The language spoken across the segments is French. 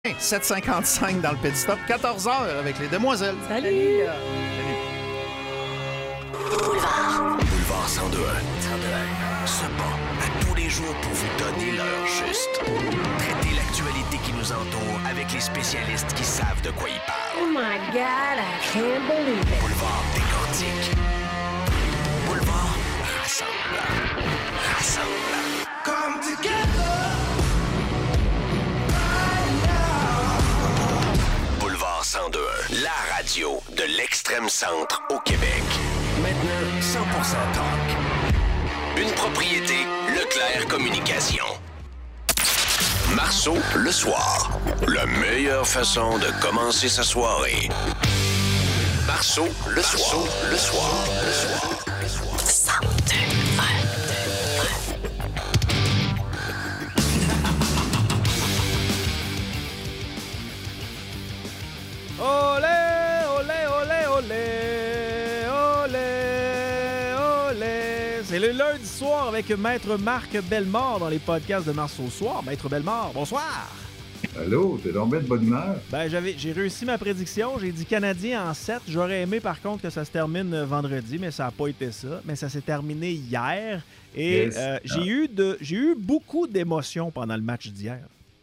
7h55 dans le pit stop, 14h avec les demoiselles. Salut! Boulevard 102.1. Ce pas à tous les jours pour vous donner l'heure juste. Traiter l'actualité qui nous entoure avec les spécialistes qui savent de quoi ils parlent. Oh my God, I can't believe it. Boulevard décortique. Boulevard rassemble. Rassemble. Come together. Boulevard 102.1. La radio de l'extrême centre au Québec. Maintenant, 100% talk. Une propriété Leclerc Communication. Marceau, le soir. La meilleure façon de commencer sa soirée. Marceau, le soir. Le soir. Le soir. Le soir. Olé, olé, olé, olé, olé, olé. C'est le lundi soir avec Maître Marc Bellemare dans les podcasts de Marceau Soir. Maître Bellemare, bonsoir. Allô, t'es donc bien de bonne humeur? Ben, j'ai réussi ma prédiction. J'ai dit Canadien en 7. J'aurais aimé, par contre, que ça se termine vendredi, mais ça n'a pas été ça. Mais ça s'est terminé hier. Et Yes. j'ai eu beaucoup d'émotions pendant le match d'hier.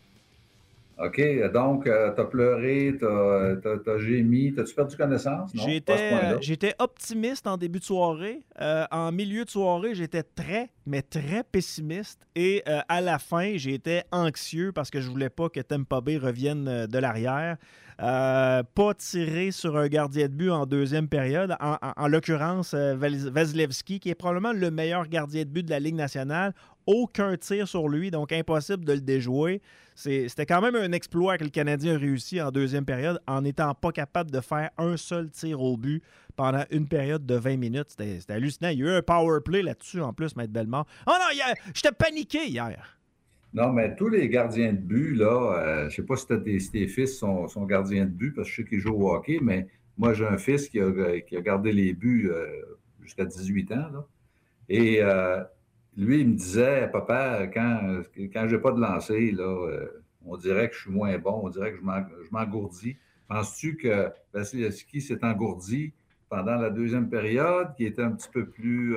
OK, donc, t'as pleuré, t'as gémi, t'as-tu perdu connaissance? Non, pas à ce point-là. J'étais optimiste en début de soirée. En milieu de soirée, j'étais très, mais très pessimiste. Et à la fin, j'étais anxieux parce que je voulais pas que Tampa Bay revienne de l'arrière. Pas tiré sur un gardien de but en deuxième période. En l'occurrence, Vasilevski, qui est probablement le meilleur gardien de but de la Ligue nationale. Aucun tir sur lui, donc impossible de le déjouer. C'était quand même un exploit que le Canadien a réussi en deuxième période en n'étant pas capable de faire un seul tir au but pendant une période de 20 minutes. C'était hallucinant. Il y a eu un power play là-dessus en plus, Maître Bellemare. Oh non, j'étais paniqué hier. Non, mais tous les gardiens de but, là, je sais pas si tes fils sont gardiens de but, parce que je sais qu'ils jouent au hockey, mais moi, j'ai un fils qui a gardé les buts jusqu'à 18 ans, là. Et lui, il me disait, papa, quand j'ai pas de lancer, là, on dirait que je suis moins bon, on dirait que je m'engourdis. Penses-tu que Vasilevski s'est engourdi pendant la deuxième période, qui était un petit peu plus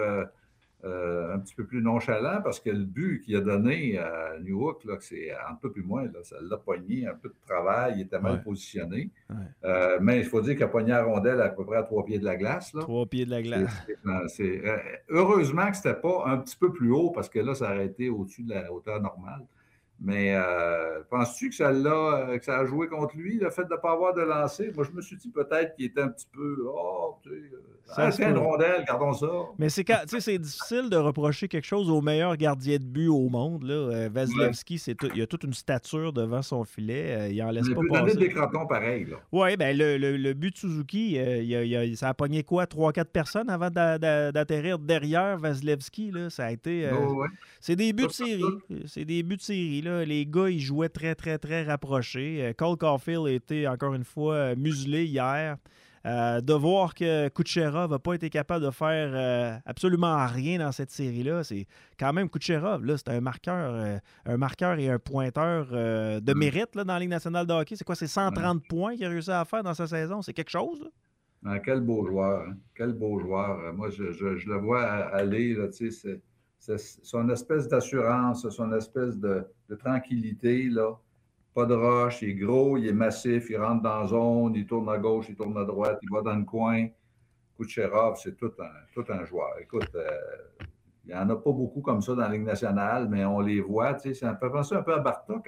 nonchalant, parce que le but qu'il a donné à Newhook, là, que c'est un peu plus moins, là, ça l'a pogné, un peu de travail, il était mal positionné. Ouais. Mais il faut dire qu'il a pogné la rondelle à peu près à 3 pieds de la glace. Là. 3 pieds de la glace. Heureusement que c'était pas un petit peu plus haut, parce que là, ça aurait été au-dessus de la hauteur normale. Mais penses-tu que ça a joué contre lui, le fait de ne pas avoir de lancer? Moi, je me suis dit peut-être qu'il était un petit peu... c'est une rondelle, gardons ça. Mais c'est difficile de reprocher quelque chose au meilleur gardien de but au monde. Là. Vasilevski, il a toute une stature devant son filet. Il en laisse pas passer. Il peut donner des crotons pareils. Oui, ben le but de Suzuki, ça a pogné quoi? 3-4 personnes avant d'atterrir derrière Vasilevski. Là. Ça a été... C'est des buts de série. C'est des buts de série, là. Les gars, ils jouaient très, très, très rapprochés. Cole Caulfield a été, encore une fois, muselé hier. De voir que Kucherov n'a pas été capable de faire absolument rien dans cette série-là, c'est quand même Kucherov, là, c'est un marqueur et un pointeur de mérite là, dans la Ligue nationale de hockey. C'est quoi, c'est 130 points qu'il a réussi à faire dans sa saison? C'est quelque chose, là? Ah, quel beau joueur, hein? Quel beau joueur. Moi, je le vois aller, là, tu sais, c'est son espèce d'assurance, son espèce de tranquillité, là. Pas de roche, il est gros, il est massif, il rentre dans la zone, il tourne à gauche, il tourne à droite, il va dans le coin. Kucherov, c'est tout un joueur. Écoute, il n'y en a pas beaucoup comme ça dans la Ligue nationale, mais on les voit, tu sais, ça me fait penser un peu à Bartok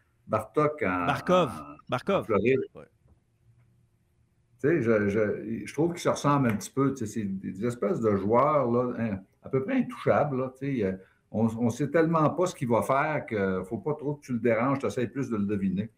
en Floride. Ouais. Tu sais, je trouve qu'ils se ressemblent un petit peu. Tu sais, c'est des espèces de joueurs là, à peu près intouchables. Là, tu sais, on ne sait tellement pas ce qu'il va faire qu'il ne faut pas trop que tu le déranges. Tu essaies plus de le deviner.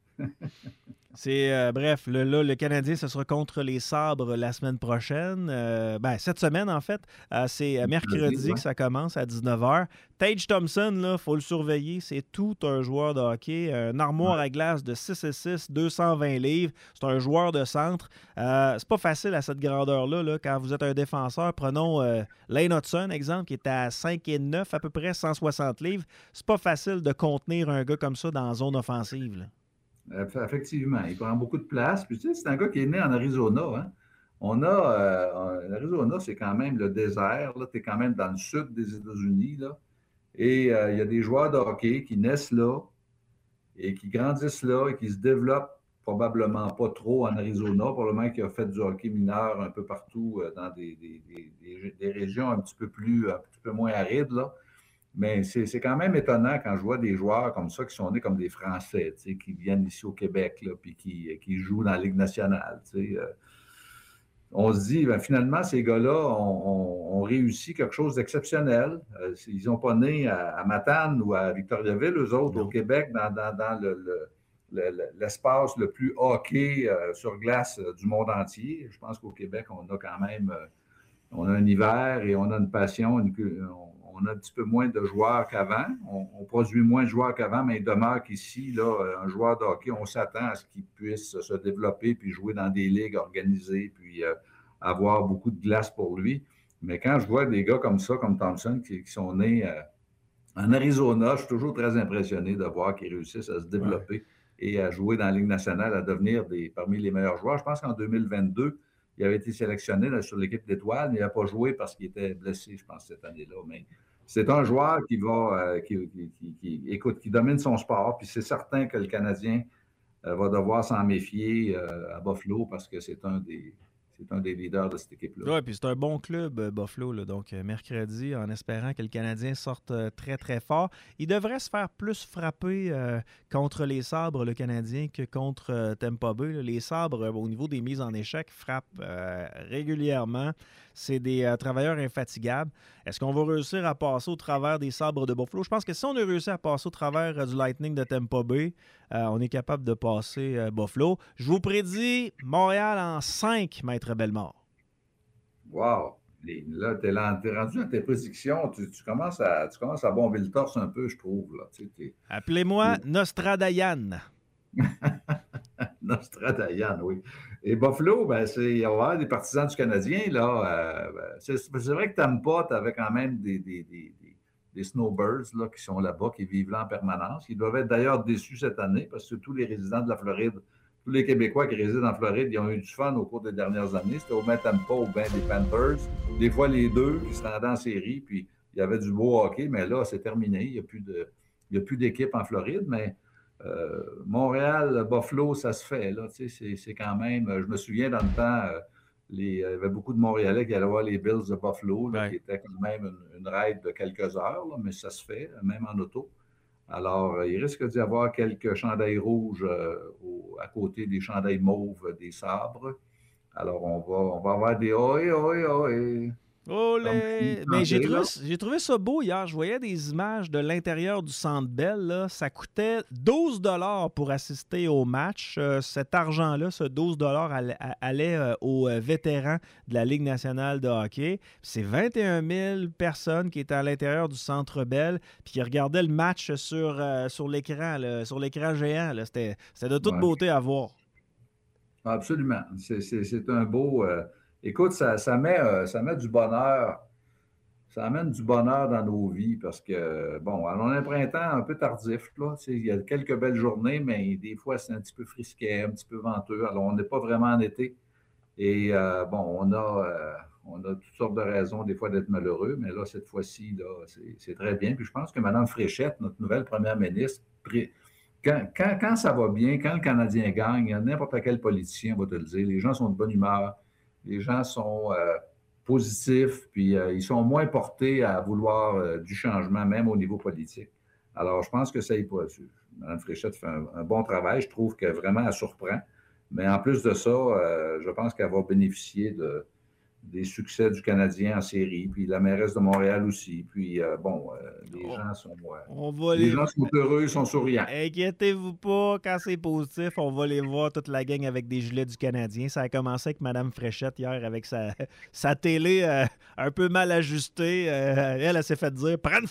Bref, le Canadien, ce sera contre les Sabres la semaine prochaine. Cette semaine, en fait. C'est mercredi que ça commence à 19h. Tage Thompson, il faut le surveiller. C'est tout un joueur de hockey. Un armoire à glace de 6'6", 220 livres. C'est un joueur de centre. C'est pas facile à cette grandeur-là. Là, quand vous êtes un défenseur, prenons Lane Hudson, exemple, qui est à 5'9", à peu près 160 livres. C'est pas facile de contenir un gars comme ça dans la zone offensive, là. Effectivement, il prend beaucoup de place. Puis tu sais, c'est un gars qui est né en Arizona. Hein. L'Arizona, c'est quand même le désert. Tu es quand même dans le sud des États-Unis. Là. Et il y a des joueurs de hockey qui naissent là et qui grandissent là et qui se développent probablement pas trop en Arizona, probablement qui a fait du hockey mineur un peu partout dans des régions un petit peu moins arides. Là. Mais c'est quand même étonnant quand je vois des joueurs comme ça qui sont nés comme des Français, qui viennent ici au Québec, là, puis qui jouent dans la Ligue nationale. On se dit, ben, finalement, ces gars-là ont réussi quelque chose d'exceptionnel. Ils n'ont pas né à Matane ou à Victoriaville, eux autres, au Québec, dans l'espace le plus hockey sur glace du monde entier. Je pense qu'au Québec, on a quand même on a un hiver et on a une passion, on a un petit peu moins de joueurs qu'avant. On produit moins de joueurs qu'avant, mais il demeure qu'ici, là, un joueur de hockey, on s'attend à ce qu'il puisse se développer puis jouer dans des ligues organisées puis avoir beaucoup de glace pour lui. Mais quand je vois des gars comme ça, comme Thompson, qui sont nés en Arizona, je suis toujours très impressionné de voir qu'ils réussissent à se développer et à jouer dans la Ligue nationale, à devenir parmi les meilleurs joueurs. Je pense qu'en 2022, il avait été sélectionné là, sur l'équipe d'étoiles, mais il n'a pas joué parce qu'il était blessé, je pense, cette année-là. Mais c'est un joueur qui va, qui domine son sport, puis c'est certain que le Canadien va devoir s'en méfier à Buffalo parce que c'est un des leaders de cette équipe-là. Oui, puis c'est un bon club, Buffalo. Là, donc, mercredi, en espérant que le Canadien sorte très, très fort. Il devrait se faire plus frapper contre les Sabres, le Canadien, que contre Tampa Bay. Là. Les Sabres, au niveau des mises en échec, frappent régulièrement. C'est des travailleurs infatigables. Est-ce qu'on va réussir à passer au travers des Sabres de Buffalo? Je pense que si on a réussi à passer au travers du Lightning de Tampa Bay, on est capable de passer Buffalo. Je vous prédis Montréal en 5, Maître Bellemare. Wow! Là, t'es rendu dans tes prédictions. Tu commences à bomber le torse un peu, je trouve. Là. Appelez-moi Nostradayan. Nostradayan, oui. Et Buffalo, ben, on va avoir des partisans du Canadien. Là, c'est vrai que Tampa, tu avais quand même des snowbirds là, qui sont là-bas, qui vivent là en permanence. Ils doivent être d'ailleurs déçus cette année parce que tous les résidents de la Floride, tous les Québécois qui résident en Floride, ils ont eu du fun au cours des dernières années. C'était au bien Tampa ou bien des Panthers. Des fois, les deux qui se rendaient en série, puis il y avait du beau hockey, mais là, c'est terminé. Il n'y a plus d'équipe en Floride, mais Montréal, Buffalo, ça se fait. Là, c'est quand même... Je me souviens dans le temps, il y avait beaucoup de Montréalais qui allaient voir les Bills de Buffalo, là, qui était quand même une ride de quelques heures, là, mais ça se fait, même en auto. Alors, il risque d'y avoir quelques chandails rouges à côté des chandails mauves des Sabres. Alors, on va avoir des « ohé, ohé, ohé ». Mais j'ai trouvé ça beau hier. Je voyais des images de l'intérieur du Centre Bell. Là. Ça coûtait 12 $ pour assister au match. Cet argent-là, ce 12 $ allait aux vétérans de la Ligue nationale de hockey. C'est 21 000 personnes qui étaient à l'intérieur du Centre Bell puis qui regardaient le match sur l'écran géant. Là. C'était de toute beauté à voir. Absolument. C'est un beau... Écoute, ça met du bonheur. Ça amène du bonheur dans nos vies parce que, bon, on a un printemps un peu tardif, là. Il y a quelques belles journées, mais des fois, c'est un petit peu frisquet, un petit peu venteux. Alors, on n'est pas vraiment en été. Et, bon, on a toutes sortes de raisons, des fois, d'être malheureux, mais là, cette fois-ci, là, c'est très bien. Puis je pense que Mme Fréchette, notre nouvelle première ministre, quand ça va bien, quand le Canadien gagne, n'importe quel politicien va te le dire, les gens sont de bonne humeur. Les gens sont positifs, puis ils sont moins portés à vouloir du changement, même au niveau politique. Alors, je pense que ça y pourrait. Mme Fréchette fait un bon travail. Je trouve que vraiment, elle surprend. Mais en plus de ça, je pense qu'elle va bénéficier des succès du Canadien en série, puis la mairesse de Montréal aussi. Puis, les gens sont heureux, ils sont souriants. Inquiétez-vous pas, quand c'est positif, on va les voir toute la gang avec des gilets du Canadien. Ça a commencé avec Mme Fréchette hier avec sa télé un peu mal ajustée. Elle s'est fait dire « Prends une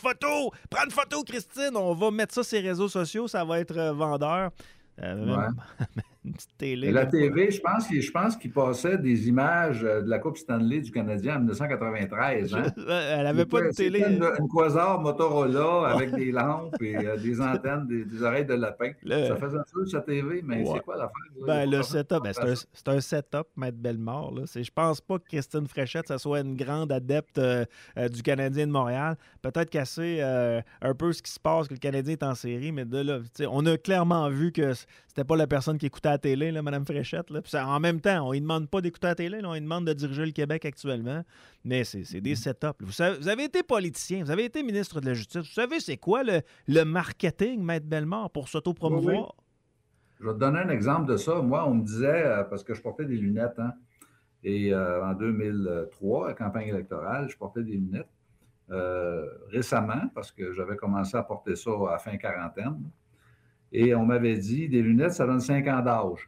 photo, Christine! On va mettre ça sur les réseaux sociaux, ça va être vendeur. » Une petite télé. Mais la TV, je pense qu'il passait des images de la Coupe Stanley du Canadien en 1993. Hein? Elle n'avait pas de télé. C'était une Quasar Motorola avec des lampes et des antennes, des oreilles de lapin. Ça faisait un peu sa TV, mais c'est quoi l'affaire? Le setup, c'est un setup, Maître Bellemare. Là. Je pense pas que Christine Fréchette, ça soit une grande adepte du Canadien de Montréal. Peut-être qu'elle sait un peu ce qui se passe, que le Canadien est en série, mais de là, on a clairement vu que c'était pas la personne qui écoutait la télé, là, Mme Fréchette. Là. Puis en même temps, on ne demande pas d'écouter la télé, là, on lui demande de diriger le Québec actuellement. Mais c'est des setups. Vous avez été politicien, vous avez été ministre de la Justice. Vous savez, c'est quoi le marketing, Maître Bellemare, pour s'auto-promouvoir? Oui. Je vais te donner un exemple de ça. Moi, on me disait, parce que je portais des lunettes, hein, et en 2003, à la campagne électorale, je portais des lunettes. Récemment, parce que j'avais commencé à porter ça à fin quarantaine, et on m'avait dit, des lunettes, ça donne 5 ans d'âge.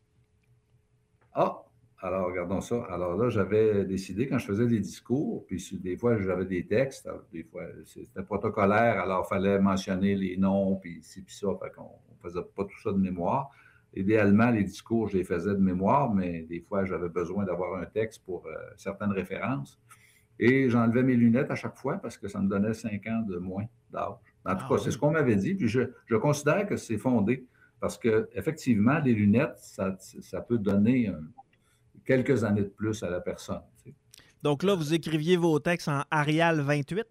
Ah! Alors, regardons ça. Alors là, j'avais décidé, quand je faisais des discours, puis des fois, j'avais des textes, des fois, c'était protocolaire, alors il fallait mentionner les noms, puis ci, puis ça, fait qu'on ne faisait pas tout ça de mémoire. Idéalement, les discours, je les faisais de mémoire, mais des fois, j'avais besoin d'avoir un texte pour certaines références. Et j'enlevais mes lunettes à chaque fois parce que ça me donnait 5 ans de moins d'âge. En tout cas, c'est ce qu'on m'avait dit, puis je considère que c'est fondé parce qu'effectivement, les lunettes, ça peut donner quelques années de plus à la personne. Tu sais. Donc là, vous écriviez vos textes en Arial 28?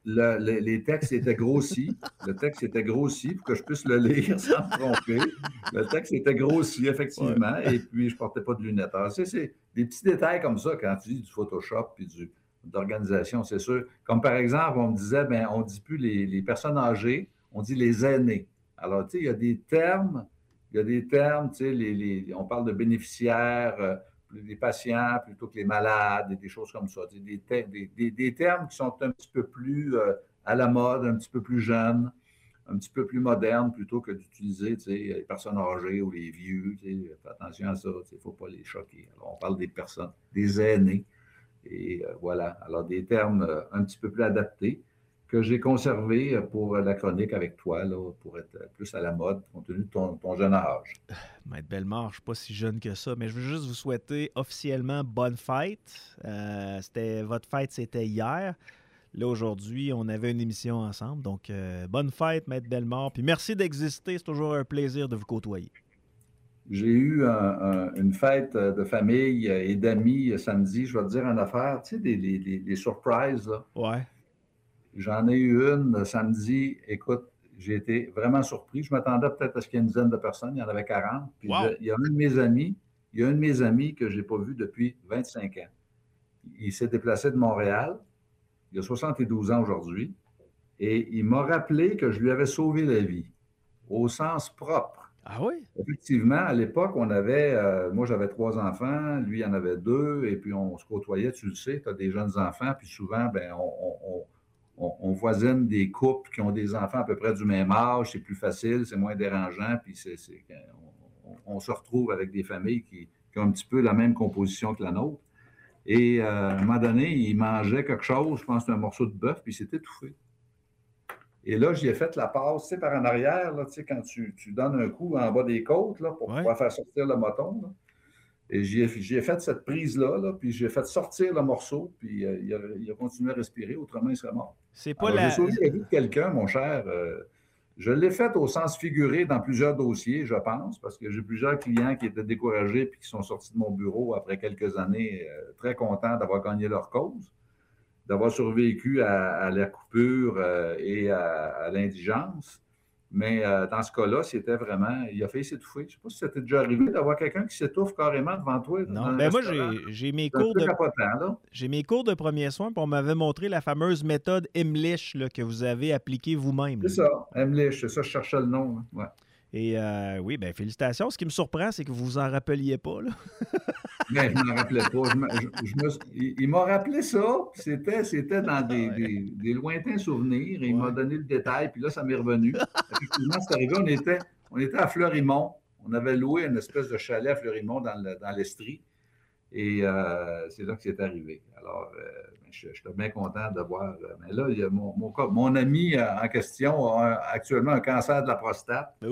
Les textes étaient grossis. Le texte était grossi pour que je puisse le lire sans me tromper. Le texte était grossi, effectivement, et puis je ne portais pas de lunettes. Alors, c'est des petits détails comme ça quand tu dis du Photoshop puis d'organisation, c'est sûr. Comme par exemple, on me disait, on ne dit plus les personnes âgées, on dit les aînés. Alors, tu sais, il y a des termes, tu sais, on parle de bénéficiaires, les patients plutôt que les malades, et des choses comme ça. Des termes qui sont un petit peu plus à la mode, un petit peu plus jeunes, un petit peu plus modernes, plutôt que d'utiliser les personnes âgées ou les vieux. Fais attention à ça, il ne faut pas les choquer. Alors, on parle des personnes, des aînés. Et voilà. Alors, des termes un petit peu plus adaptés que j'ai conservés pour la chronique avec toi, là, pour être plus à la mode, compte tenu de ton jeune âge. Maître Bellemare, je ne suis pas si jeune que ça, mais je veux juste vous souhaiter officiellement bonne fête. Votre fête, c'était hier. Là, aujourd'hui, on avait une émission ensemble. Donc, bonne fête, Maître Bellemare. Puis merci d'exister. C'est toujours un plaisir de vous côtoyer. J'ai eu une fête de famille et d'amis samedi. Je vais te dire une affaire, tu sais, des surprises, là. Ouais. J'en ai eu une samedi. Écoute, j'ai été vraiment surpris. Je m'attendais peut-être à ce qu'il y ait une dizaine de personnes. Il y en avait 40. Puis il y a un de mes amis que je n'ai pas vu depuis 25 ans. Il s'est déplacé de Montréal. Il a 72 ans aujourd'hui. Et il m'a rappelé que je lui avais sauvé la vie, au sens propre. Ah oui? Effectivement, à l'époque, on avait, moi j'avais 3 enfants, lui il en avait 2, et puis on se côtoyait, tu le sais, tu as des jeunes enfants, puis souvent, on voisine des couples qui ont des enfants à peu près du même âge, c'est plus facile, c'est moins dérangeant, puis on se retrouve avec des familles qui ont un petit peu la même composition que la nôtre. Et à un moment donné, il mangeait quelque chose, je pense que c'était un morceau de bœuf, puis il s'est étouffé. Et là, j'y ai fait la passe, tu sais, par en arrière, là, tu sais, quand tu donnes un coup en bas des côtes, là, pour pouvoir faire sortir le moton, là. Et j'y ai fait cette prise-là, là, puis j'ai fait sortir le morceau, puis il a continué à respirer, autrement il serait mort. C'est pas J'ai sauvé la vie de quelqu'un, mon cher. Je l'ai fait au sens figuré dans plusieurs dossiers, je pense, parce que j'ai plusieurs clients qui étaient découragés puis qui sont sortis de mon bureau après quelques années très contents d'avoir gagné leur cause, d'avoir survécu à la coupure et à l'indigence. Mais dans ce cas-là, c'était vraiment... Il a failli s'étouffer. Je ne sais pas si c'était déjà arrivé d'avoir quelqu'un qui s'étouffe carrément devant toi. Non, ben moi, j'ai mes cours de premiers soins, puis on m'avait montré la fameuse méthode Emlich là, que vous avez appliquée vous-même. C'est ça, Emlich, c'est ça, je cherchais le nom. Hein. Ouais. Et oui, bien, félicitations. Ce qui me surprend, c'est que vous vous en rappeliez pas, là. Mais je ne m'en rappelais pas. Il m'a rappelé ça, c'était dans des lointains souvenirs, et il m'a donné le détail, puis là, ça m'est revenu. Effectivement, c'est arrivé, on était à Fleurimont. On avait loué une espèce de chalet à Fleurimont dans l'Estrie, et c'est là que c'est arrivé. Alors, je suis bien content de voir. Mais là, il y a mon ami en question a actuellement un cancer de la prostate. Oh.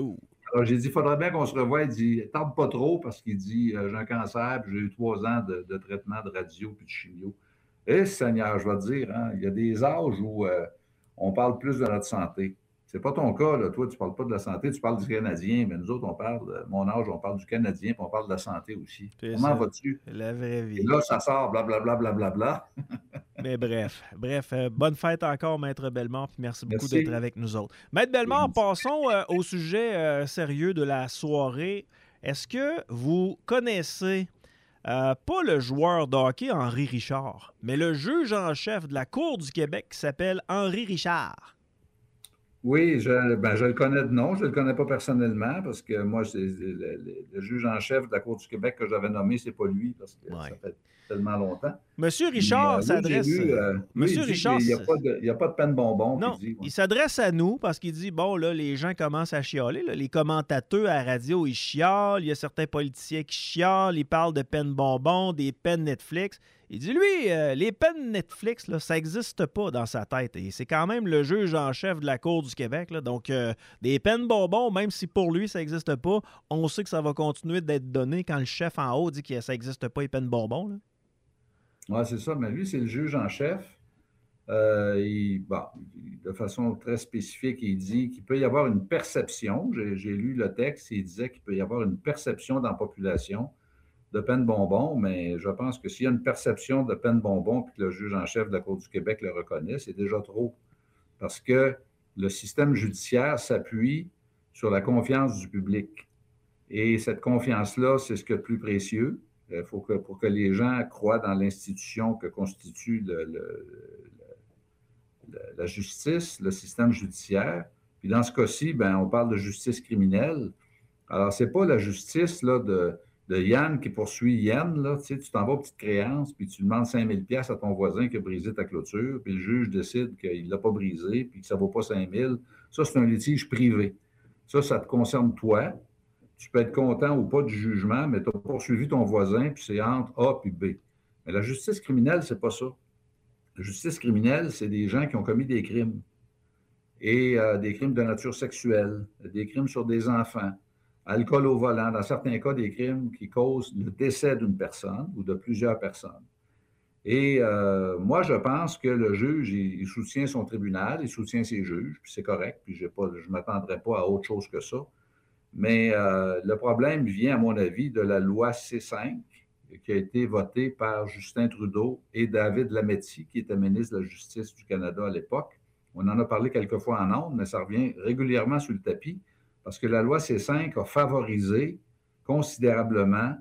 Alors, j'ai dit, il faudrait bien qu'on se revoie. Il dit, tarde pas trop parce qu'il dit, j'ai un cancer, puis j'ai eu 3 ans de traitement de radio puis de chimio. Et Seigneur, je vais te dire, hein, il y a des âges où on parle plus de notre santé. C'est pas ton cas, là. Toi, tu parles pas de la santé, tu parles du Canadien, mais nous autres, on parle, mon âge, on parle du Canadien, puis on parle de la santé aussi. C'est Comment ça. vas-tu? La vraie Et vie. là, ça sort, blablabla, blablabla. Mais bref, bonne fête encore, Maître Bellemare, puis merci beaucoup Merci. d'être avec nous autres. Maître Bellemare, passons au sujet sérieux de la soirée. Est-ce que vous connaissez, pas le joueur de hockey Henri Richard, mais le juge en chef de la Cour du Québec qui s'appelle Henri Richard? Oui, je le connais de nom. Je ne le connais pas personnellement parce que moi, c'est le juge en chef de la Cour du Québec que j'avais nommé, c'est pas lui parce que ça fait tellement longtemps. Monsieur Richard s'adresse... Monsieur Richard, il n'y a pas de peine bonbon. Non, il s'adresse à nous parce qu'il dit, bon, là, les gens commencent à chialer. Là, les commentateurs à la radio, ils chialent. Il y a certains politiciens qui chialent. Ils parlent de peine bonbon, des peines Netflix. Il dit, lui, les peines Netflix, là, ça n'existe pas dans sa tête. Et c'est quand même le juge en chef de la Cour du Québec. Là. Donc, des peines bonbons, même si pour lui, ça n'existe pas, on sait que ça va continuer d'être donné quand le chef en haut dit que ça n'existe pas, les peines bonbons. Oui, c'est ça. Mais lui, c'est le juge en chef. De façon très spécifique, il dit qu'il peut y avoir une perception. J'ai lu le texte, il disait qu'il peut y avoir une perception dans la population de peine bonbon, mais je pense que s'il y a une perception de peine bonbon puis que le juge en chef de la Cour du Québec le reconnaît, c'est déjà trop. Parce que le système judiciaire s'appuie sur la confiance du public. Et cette confiance-là, c'est ce qu'il y a de plus précieux. Il faut que, pour que les gens croient dans l'institution que constitue la justice, le système judiciaire. Puis dans ce cas-ci, on parle de justice criminelle. Alors, ce n'est pas la justice là, de Yann qui poursuit Yann. Là, tu t'en vas aux petites créances, puis tu demandes 5 000 $ à ton voisin qui a brisé ta clôture, puis le juge décide qu'il ne l'a pas brisé, puis que ça ne vaut pas 5 000. Ça, c'est un litige privé. Ça te concerne toi. Tu peux être content ou pas du jugement, mais tu as poursuivi ton voisin, puis c'est entre A puis B. Mais la justice criminelle, c'est pas ça. La justice criminelle, c'est des gens qui ont commis des crimes. Et des crimes de nature sexuelle, des crimes sur des enfants, alcool au volant, dans certains cas, des crimes qui causent le décès d'une personne ou de plusieurs personnes. Et moi, je pense que le juge, il soutient son tribunal, il soutient ses juges, puis c'est correct, puis je ne m'attendrai pas à autre chose que ça. Mais le problème vient, à mon avis, de la loi C5 qui a été votée par Justin Trudeau et David Lametti, qui était ministre de la Justice du Canada à l'époque. On en a parlé quelques fois en ondes, mais ça revient régulièrement sur le tapis parce que la loi C5 a favorisé considérablement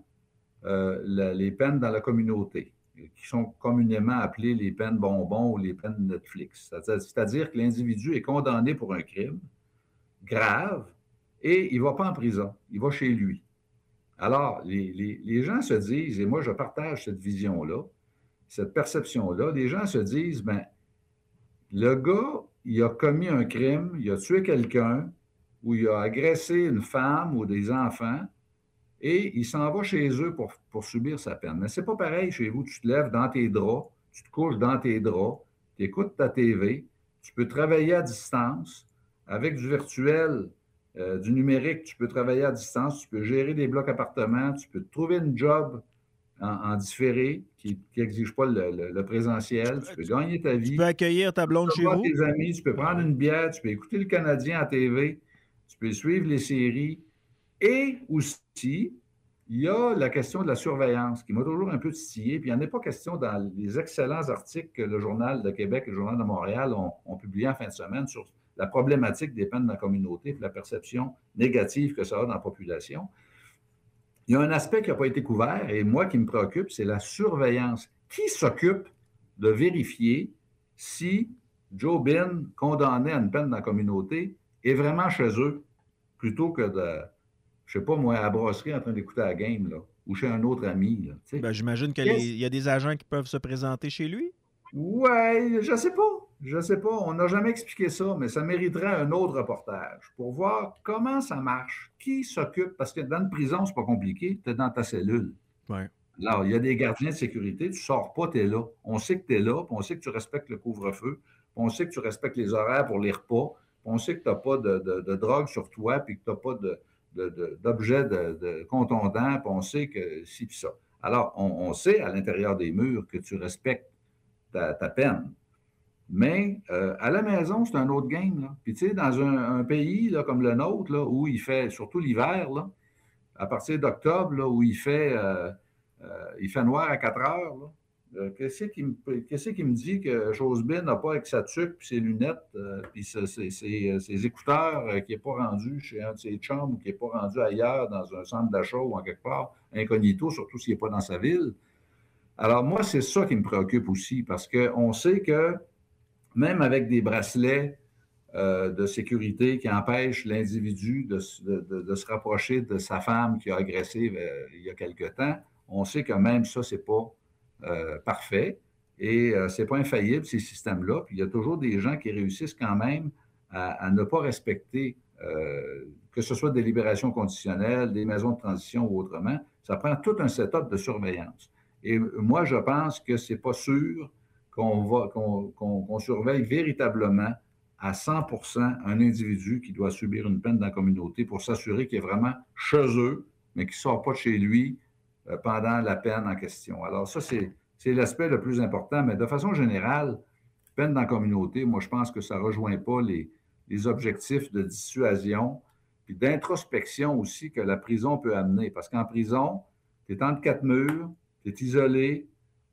les peines dans la communauté, qui sont communément appelées les peines bonbons ou les peines Netflix. C'est-à-dire que l'individu est condamné pour un crime grave et il ne va pas en prison, il va chez lui. Alors, les gens se disent, et moi je partage cette vision-là, cette perception-là, les gens se disent, le gars, il a commis un crime, il a tué quelqu'un, ou il a agressé une femme ou des enfants, et il s'en va chez eux pour subir sa peine. Mais c'est pas pareil chez vous. Tu te lèves dans tes draps, tu te couches dans tes draps, tu écoutes ta TV, tu peux travailler à distance. Avec du virtuel, du numérique, tu peux travailler à distance, tu peux gérer des blocs appartements, tu peux te trouver une job en différé qui n'exige pas le présentiel, tu peux gagner ta vie. Tu peux accueillir ta blonde chez vous. Tu peux voir tes amis, tu peux prendre une bière, tu peux écouter le Canadien à TV, tu peux suivre les séries. Et aussi, il y a la question de la surveillance qui m'a toujours un peu titillé. Puis il n'y en a pas question dans les excellents articles que le Journal de Québec et le Journal de Montréal ont publiés en fin de semaine sur la problématique des peines dans la communauté et la perception négative que ça a dans la population. Il y a un aspect qui n'a pas été couvert et moi qui me préoccupe, c'est la surveillance. Qui s'occupe de vérifier si Joe Biden, condamné à une peine dans la communauté, est vraiment chez eux plutôt que de, je ne sais pas moi, à la brasserie en train d'écouter la game, là, ou chez un autre ami. Là, j'imagine qu'il y a des agents qui peuvent se présenter chez lui? Oui, je ne sais pas. Je ne sais pas. On n'a jamais expliqué ça, mais ça mériterait un autre reportage pour voir comment ça marche. Qui s'occupe? Parce que dans une prison, c'est pas compliqué. Tu es dans ta cellule. Ouais. Alors, il y a des gardiens de sécurité. Tu ne sors pas, tu es là. On sait que tu es là, puis on sait que tu respectes le couvre-feu, puis on sait que tu respectes les horaires pour les repas, puis on sait que tu n'as pas de drogue sur toi, puis que tu n'as pas d'objets de contondants, puis on sait que ci puis ça. Alors, on sait à l'intérieur des murs que tu respectes ta peine. Mais à la maison, c'est un autre game. Là. Puis tu sais, dans un pays là, comme le nôtre, là, où il fait, surtout l'hiver, là, à partir d'octobre, là, où il fait noir à 4 heures, là, qu'est-ce qui me dit que Josebin n'a pas avec sa tuque, puis ses lunettes, puis ses écouteurs qui n'est pas rendu chez un de ses chums ou qui n'est pas rendu ailleurs dans un centre d'achat ou en quelque part, incognito, surtout s'il n'est pas dans sa ville. Alors moi, c'est ça qui me préoccupe aussi, parce qu'on sait que même avec des bracelets de sécurité qui empêchent l'individu de se rapprocher de sa femme qui a agressé il y a quelque temps, on sait que même ça, c'est pas parfait et c'est pas infaillible, ces systèmes-là. Puis il y a toujours des gens qui réussissent quand même à ne pas respecter, que ce soit des libérations conditionnelles, des maisons de transition ou autrement. Ça prend tout un setup de surveillance. Et moi, je pense que c'est pas sûr qu'on surveille véritablement à 100% un individu qui doit subir une peine dans la communauté pour s'assurer qu'il est vraiment chez eux, mais qu'il ne sort pas de chez lui pendant la peine en question. Alors ça, c'est l'aspect le plus important, mais de façon générale, peine dans la communauté, moi, je pense que ça ne rejoint pas les objectifs de dissuasion puis d'introspection aussi que la prison peut amener. Parce qu'en prison, tu es entre 4 murs, tu es isolé,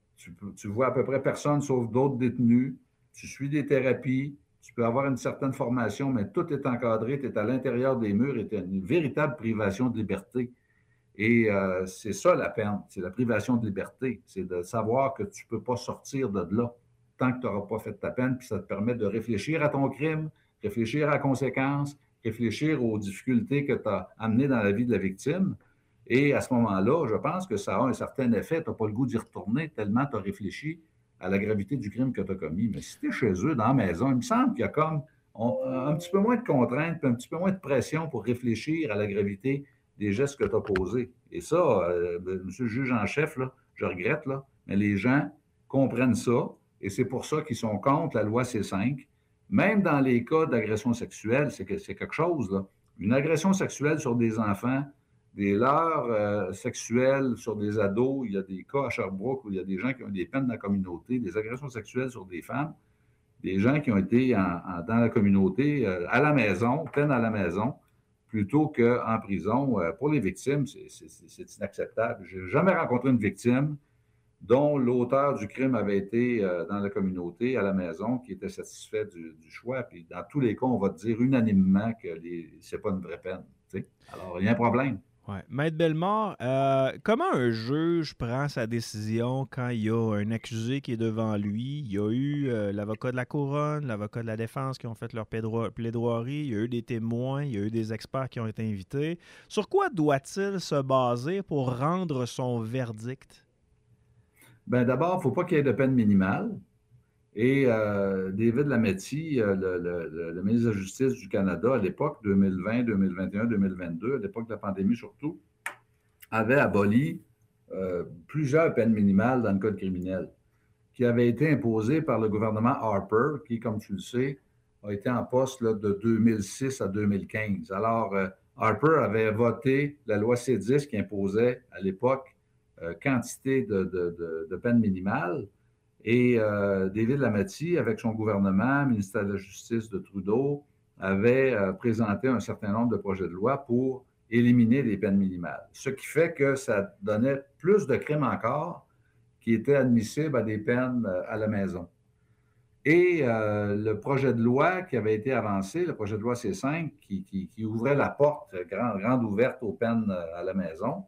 tu vois à peu près personne sauf d'autres détenus, tu suis des thérapies, tu peux avoir une certaine formation, mais tout est encadré, tu es à l'intérieur des murs et tu as une véritable privation de liberté. Et c'est ça la peine, c'est la privation de liberté. C'est de savoir que tu ne peux pas sortir de là tant que tu n'auras pas fait ta peine, puis ça te permet de réfléchir à ton crime, réfléchir à la conséquence, réfléchir aux difficultés que tu as amenées dans la vie de la victime. Et à ce moment-là, je pense que ça a un certain effet. Tu n'as pas le goût d'y retourner tellement tu as réfléchi à la gravité du crime que tu as commis. Mais si tu es chez eux, dans la maison, il me semble qu'il y a comme un petit peu moins de contraintes, puis un petit peu moins de pression pour réfléchir à la gravité des gestes que tu as posés. Et ça, monsieur le juge en chef, là, je regrette, là, mais les gens comprennent ça, et c'est pour ça qu'ils sont contre la loi C5. Même dans les cas d'agression sexuelle, c'est quelque chose, là. Une agression sexuelle sur des enfants, des leurres sexuelles sur des ados, il y a des cas à Sherbrooke où il y a des gens qui ont des peines dans la communauté, des agressions sexuelles sur des femmes, des gens qui ont été dans la communauté, à la maison, peine à la maison, plutôt qu'en prison. Pour les victimes, c'est inacceptable. Je n'ai jamais rencontré une victime dont l'auteur du crime avait été dans la communauté, à la maison, qui était satisfait du choix. Puis dans tous les cas, on va te dire unanimement que c'est pas une vraie peine. T'sais? Alors, il y a un problème. Ouais. Maître Bellemare, comment un juge prend sa décision quand il y a un accusé qui est devant lui? Il y a eu l'avocat de la couronne, l'avocat de la défense qui ont fait leur plaidoirie, il y a eu des témoins, il y a eu des experts qui ont été invités. Sur quoi doit-il se baser pour rendre son verdict? Bien, d'abord, il ne faut pas qu'il y ait de peine minimale. Et David Lametti, le ministre de la Justice du Canada à l'époque, 2020, 2021, 2022, à l'époque de la pandémie surtout, avait aboli plusieurs peines minimales dans le code criminel qui avaient été imposées par le gouvernement Harper, qui, comme tu le sais, a été en poste là, de 2006 à 2015. Alors, Harper avait voté la loi C10 qui imposait à l'époque quantité de peines minimales. Et David Lametti, avec son gouvernement, ministère de la Justice de Trudeau, avait présenté un certain nombre de projets de loi pour éliminer les peines minimales. Ce qui fait que ça donnait plus de crimes encore qui étaient admissibles à des peines à la maison. Et le projet de loi qui avait été avancé, le projet de loi C5, qui ouvrait la porte grande ouverte aux peines à la maison,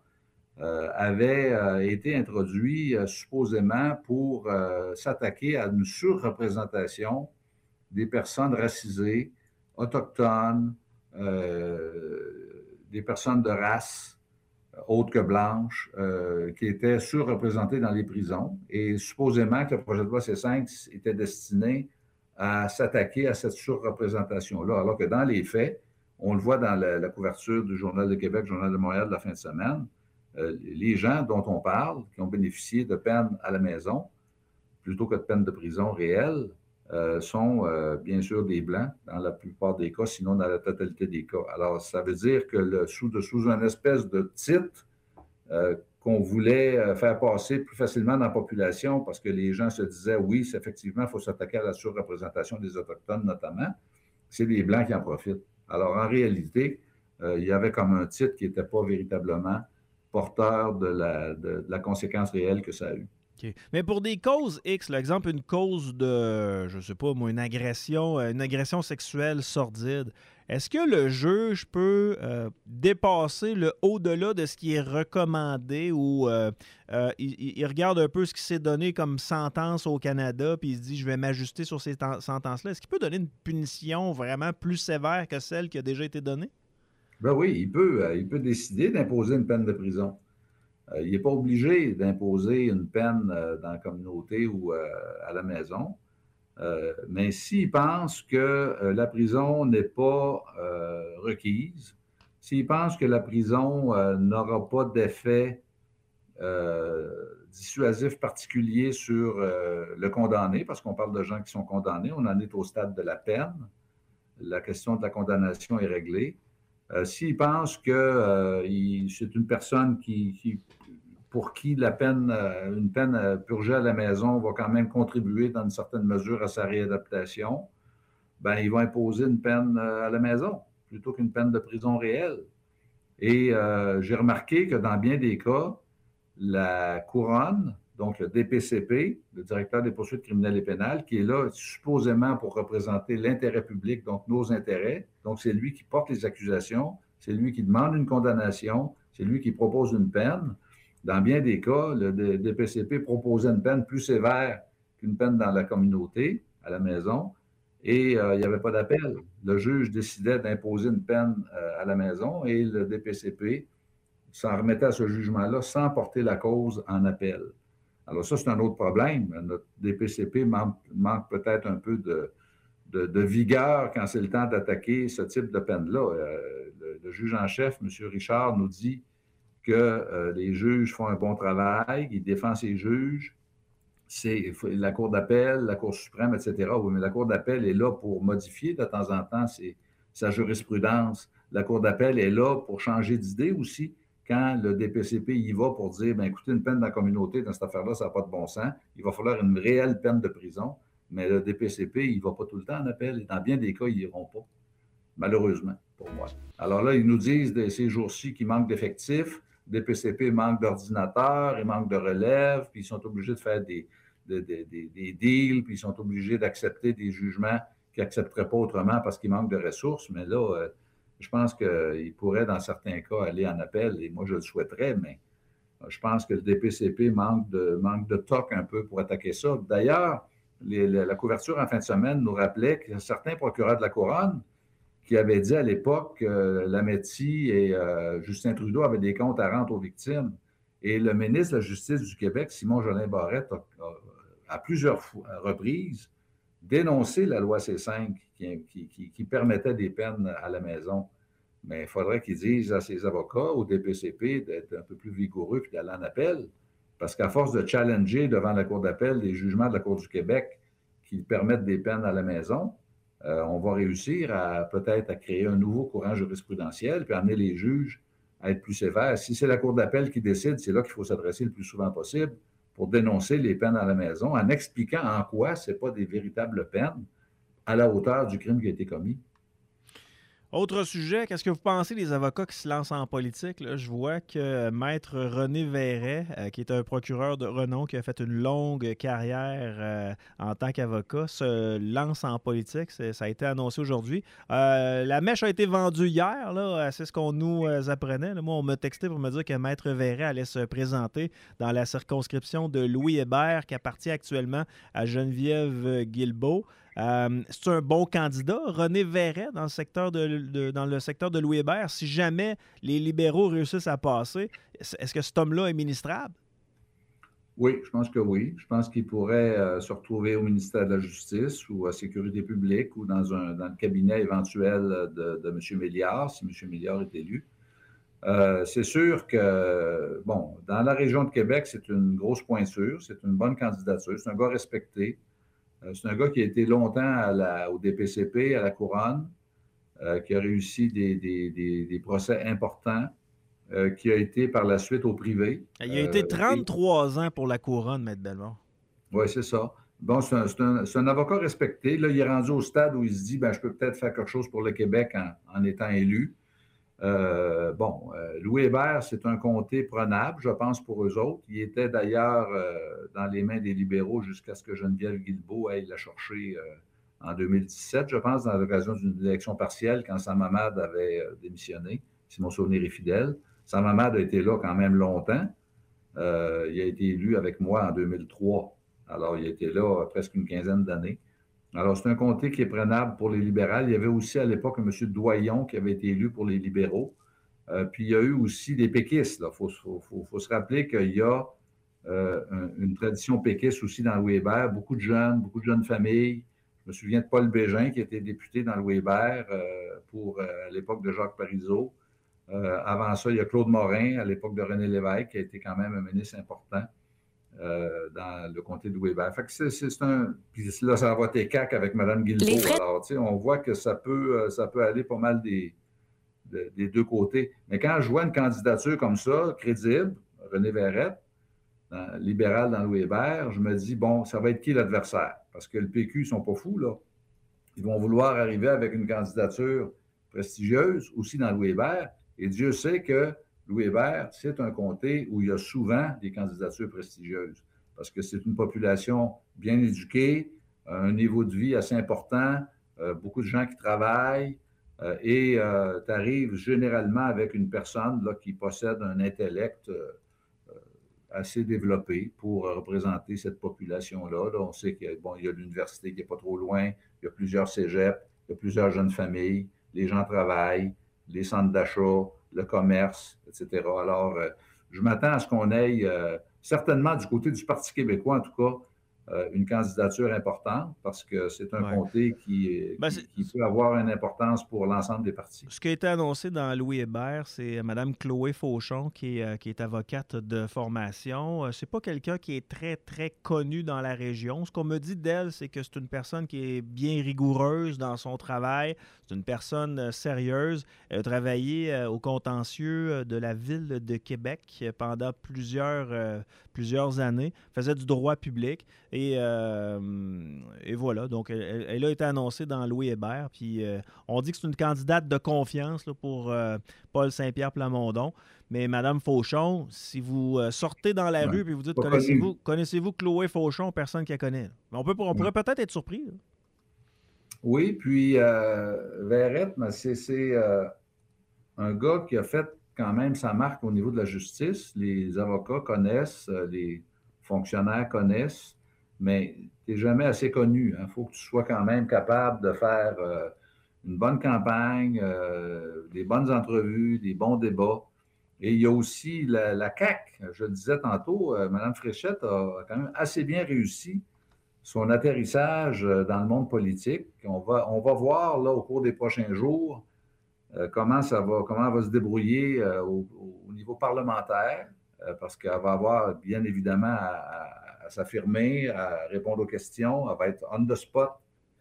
avait été introduit supposément pour s'attaquer à une surreprésentation des personnes racisées, autochtones, des personnes de race autres que blanches, qui étaient surreprésentées dans les prisons. Et supposément que le projet de loi C5 était destiné à s'attaquer à cette surreprésentation-là, alors que dans les faits, on le voit dans la couverture du Journal de Québec, Journal de Montréal de la fin de semaine, les gens dont on parle, qui ont bénéficié de peines à la maison, plutôt que de peines de prison réelles, sont bien sûr des Blancs dans la plupart des cas, sinon dans la totalité des cas. Alors, ça veut dire que sous une espèce de titre qu'on voulait faire passer plus facilement dans la population parce que les gens se disaient, oui, effectivement, il faut s'attaquer à la surreprésentation des Autochtones notamment, c'est les Blancs qui en profitent. Alors, en réalité, il y avait comme un titre qui n'était pas véritablement porteur de la conséquence réelle que ça a eu. Okay. Mais pour des causes X, l'exemple, une cause de, je sais pas moi, une agression sexuelle sordide, est-ce que le juge peut dépasser le au-delà de ce qui est recommandé ou il regarde un peu ce qui s'est donné comme sentence au Canada puis il se dit je vais m'ajuster sur ces sentences-là? Est-ce qu'il peut donner une punition vraiment plus sévère que celle qui a déjà été donnée? Ben oui, il peut décider d'imposer une peine de prison. Il n'est pas obligé d'imposer une peine dans la communauté ou à la maison. Mais s'il pense que la prison n'est pas requise, s'il pense que la prison n'aura pas d'effet dissuasif particulier sur le condamné, parce qu'on parle de gens qui sont condamnés, on en est au stade de la peine, la question de la condamnation est réglée. S'il pense que c'est une personne pour qui une peine purgée à la maison va quand même contribuer dans une certaine mesure à sa réadaptation, ben il va imposer une peine à la maison plutôt qu'une peine de prison réelle. Et j'ai remarqué que dans bien des cas, la couronne, donc le DPCP, le directeur des poursuites criminelles et pénales, qui est là supposément pour représenter l'intérêt public, donc nos intérêts, donc c'est lui qui porte les accusations, c'est lui qui demande une condamnation, c'est lui qui propose une peine. Dans bien des cas, le DPCP proposait une peine plus sévère qu'une peine dans la communauté, à la maison, et il n'y avait pas d'appel. Le juge décidait d'imposer une peine à la maison et le DPCP s'en remettait à ce jugement-là sans porter la cause en appel. Alors ça, c'est un autre problème. Notre DPCP manque peut-être un peu de vigueur quand c'est le temps d'attaquer ce type de peine-là. Le juge en chef, M. Richard, nous dit que les juges font un bon travail, il défend ses juges, c'est la Cour d'appel, la Cour suprême, etc. Oui, mais la Cour d'appel est là pour modifier de temps en temps sa jurisprudence. La Cour d'appel est là pour changer d'idée aussi. Quand le DPCP y va pour dire, bien, écoutez, une peine dans la communauté, dans cette affaire-là, ça n'a pas de bon sens, il va falloir une réelle peine de prison, mais le DPCP, il ne va pas tout le temps en appel, et dans bien des cas, ils n'iront pas, malheureusement, pour moi. Alors là, ils nous disent ces jours-ci qu'il manque d'effectifs, le DPCP manque d'ordinateurs, il manque de relève, puis ils sont obligés de faire des deals, puis ils sont obligés d'accepter des jugements qu'ils n'accepteraient pas autrement parce qu'il manque de ressources, mais là, je pense qu'il pourrait, dans certains cas, aller en appel, et moi, je le souhaiterais, mais je pense que le DPCP manque de toc un peu pour attaquer ça. D'ailleurs, la couverture en fin de semaine nous rappelait que certains procureurs de la Couronne qui avaient dit à l'époque que Lametti et Justin Trudeau avaient des comptes à rendre aux victimes. Et le ministre de la Justice du Québec, Simon-Jolin Barrette, à plusieurs reprises, dénoncé la loi C5 qui permettait des peines à la maison. Mais il faudrait qu'ils disent à ses avocats, au DPCP, d'être un peu plus vigoureux et d'aller en appel. Parce qu'à force de challenger devant la Cour d'appel les jugements de la Cour du Québec qui permettent des peines à la maison, on va réussir peut-être à créer un nouveau courant jurisprudentiel puis amener les juges à être plus sévères. Si c'est la Cour d'appel qui décide, c'est là qu'il faut s'adresser le plus souvent possible pour dénoncer les peines à la maison en expliquant en quoi ce n'est pas des véritables peines à la hauteur du crime qui a été commis. Autre sujet, qu'est-ce que vous pensez des avocats qui se lancent en politique? Là, je vois que Maître René Verret, qui est un procureur de renom, qui a fait une longue carrière en tant qu'avocat, se lance en politique. Ça a été annoncé aujourd'hui. La mèche a été vendue hier, là, c'est ce qu'on nous apprenait. Là. Moi, on m'a texté pour me dire que Maître Verret allait se présenter dans la circonscription de Louis Hébert, qui appartient actuellement à Geneviève Guilbeault. C'est un bon candidat, René Verret, dans le secteur de Louis Hébert. Si jamais les libéraux réussissent à passer, est-ce que cet homme-là est ministrable? Oui, je pense que oui. Je pense qu'il pourrait se retrouver au ministère de la Justice ou à Sécurité publique ou dans le cabinet éventuel de M. Méliard, si M. Méliard est élu. C'est sûr que, bon, dans la région de Québec, c'est une grosse pointure, c'est une bonne candidature, c'est un gars respecté. C'est un gars qui a été longtemps au DPCP, à la Couronne, qui a réussi des procès importants, qui a été par la suite au privé. Il a été 33 ans pour la Couronne, M. Bellemare. Oui, c'est ça. Bon, c'est un avocat respecté. Là, il est rendu au stade où il se dit, je peux peut-être faire quelque chose pour le Québec en étant élu. Louis Hébert, c'est un comté prenable, je pense, pour eux autres. Il était d'ailleurs dans les mains des libéraux jusqu'à ce que Geneviève Guilbeault aille la chercher en 2017, je pense, dans l'occasion d'une élection partielle, quand Sam Hamad avait démissionné, si mon souvenir est fidèle. Sam Hamad a été là quand même longtemps. Il a été élu avec moi en 2003. Alors, il a été là presque une quinzaine d'années. Alors, c'est un comté qui est prenable pour les libéraux. Il y avait aussi à l'époque un M. Doyon qui avait été élu pour les libéraux. Puis, il y a eu aussi des péquistes. Il faut se rappeler qu'il y a une tradition péquiste aussi dans Louis-Hébert. Beaucoup de jeunes familles. Je me souviens de Paul Bégin qui était député dans Louis-Hébert à l'époque de Jacques Parizeau. Avant ça, il y a Claude Morin, à l'époque de René Lévesque, qui a été quand même un ministre important dans le comté de Louis-Hébert. Fait que c'est un... Puis là, ça va voter CAQ avec Mme Guilbeault. Alors, tu sais, on voit que ça peut aller pas mal des deux côtés. Mais quand je vois une candidature comme ça, crédible, René Verrette, libéral dans Louis-Hébert, je me dis, bon, ça va être qui l'adversaire? Parce que le PQ, ils sont pas fous, là. Ils vont vouloir arriver avec une candidature prestigieuse, aussi dans Louis-Hébert. Et Dieu sait que Louis-Hébert, c'est un comté où il y a souvent des candidatures prestigieuses. Parce que c'est une population bien éduquée, un niveau de vie assez important, beaucoup de gens qui travaillent, et tu arrives généralement avec une personne là, qui possède un intellect assez développé pour représenter cette population-là. Là, on sait qu'il y a l'université qui n'est pas trop loin, il y a plusieurs cégeps, il y a plusieurs jeunes familles, les gens travaillent, les centres d'achat, le commerce, etc. Alors, je m'attends à ce qu'on ait, certainement du côté du Parti québécois, en tout cas, une candidature importante parce que c'est un comté qui peut avoir une importance pour l'ensemble des partis. Ce qui a été annoncé dans Louis Hébert, c'est Mme Chloé Fauchon qui est avocate de formation. C'est pas quelqu'un qui est très, très connu dans la région. Ce qu'on me dit d'elle, c'est que c'est une personne qui est bien rigoureuse dans son travail. C'est une personne sérieuse. Elle a travaillé au contentieux de la Ville de Québec pendant plusieurs années. Elle faisait du droit public. Et voilà, donc elle a été annoncée dans Louis Hébert. Puis on dit que c'est une candidate de confiance là, pour Paul Saint-Pierre Plamondon. Mais Mme Fauchon, si vous sortez dans la rue et vous dites connaissez-vous Chloé Fauchon, personne qui la connaît. On pourrait peut-être être surpris. Là. Oui, puis Verrette, c'est un gars qui a fait quand même sa marque au niveau de la justice. Les avocats connaissent, les fonctionnaires connaissent. Mais tu n'es jamais assez connu. Il faut que tu sois quand même capable de faire une bonne campagne, des bonnes entrevues, des bons débats. Et il y a aussi la CAQ. Je le disais tantôt, Mme Fréchette a quand même assez bien réussi son atterrissage dans le monde politique. On va voir là, au cours des prochains jours comment elle va se débrouiller au niveau parlementaire, parce qu'elle va avoir bien évidemment à s'affirmer, à répondre aux questions, elle va être on the spot.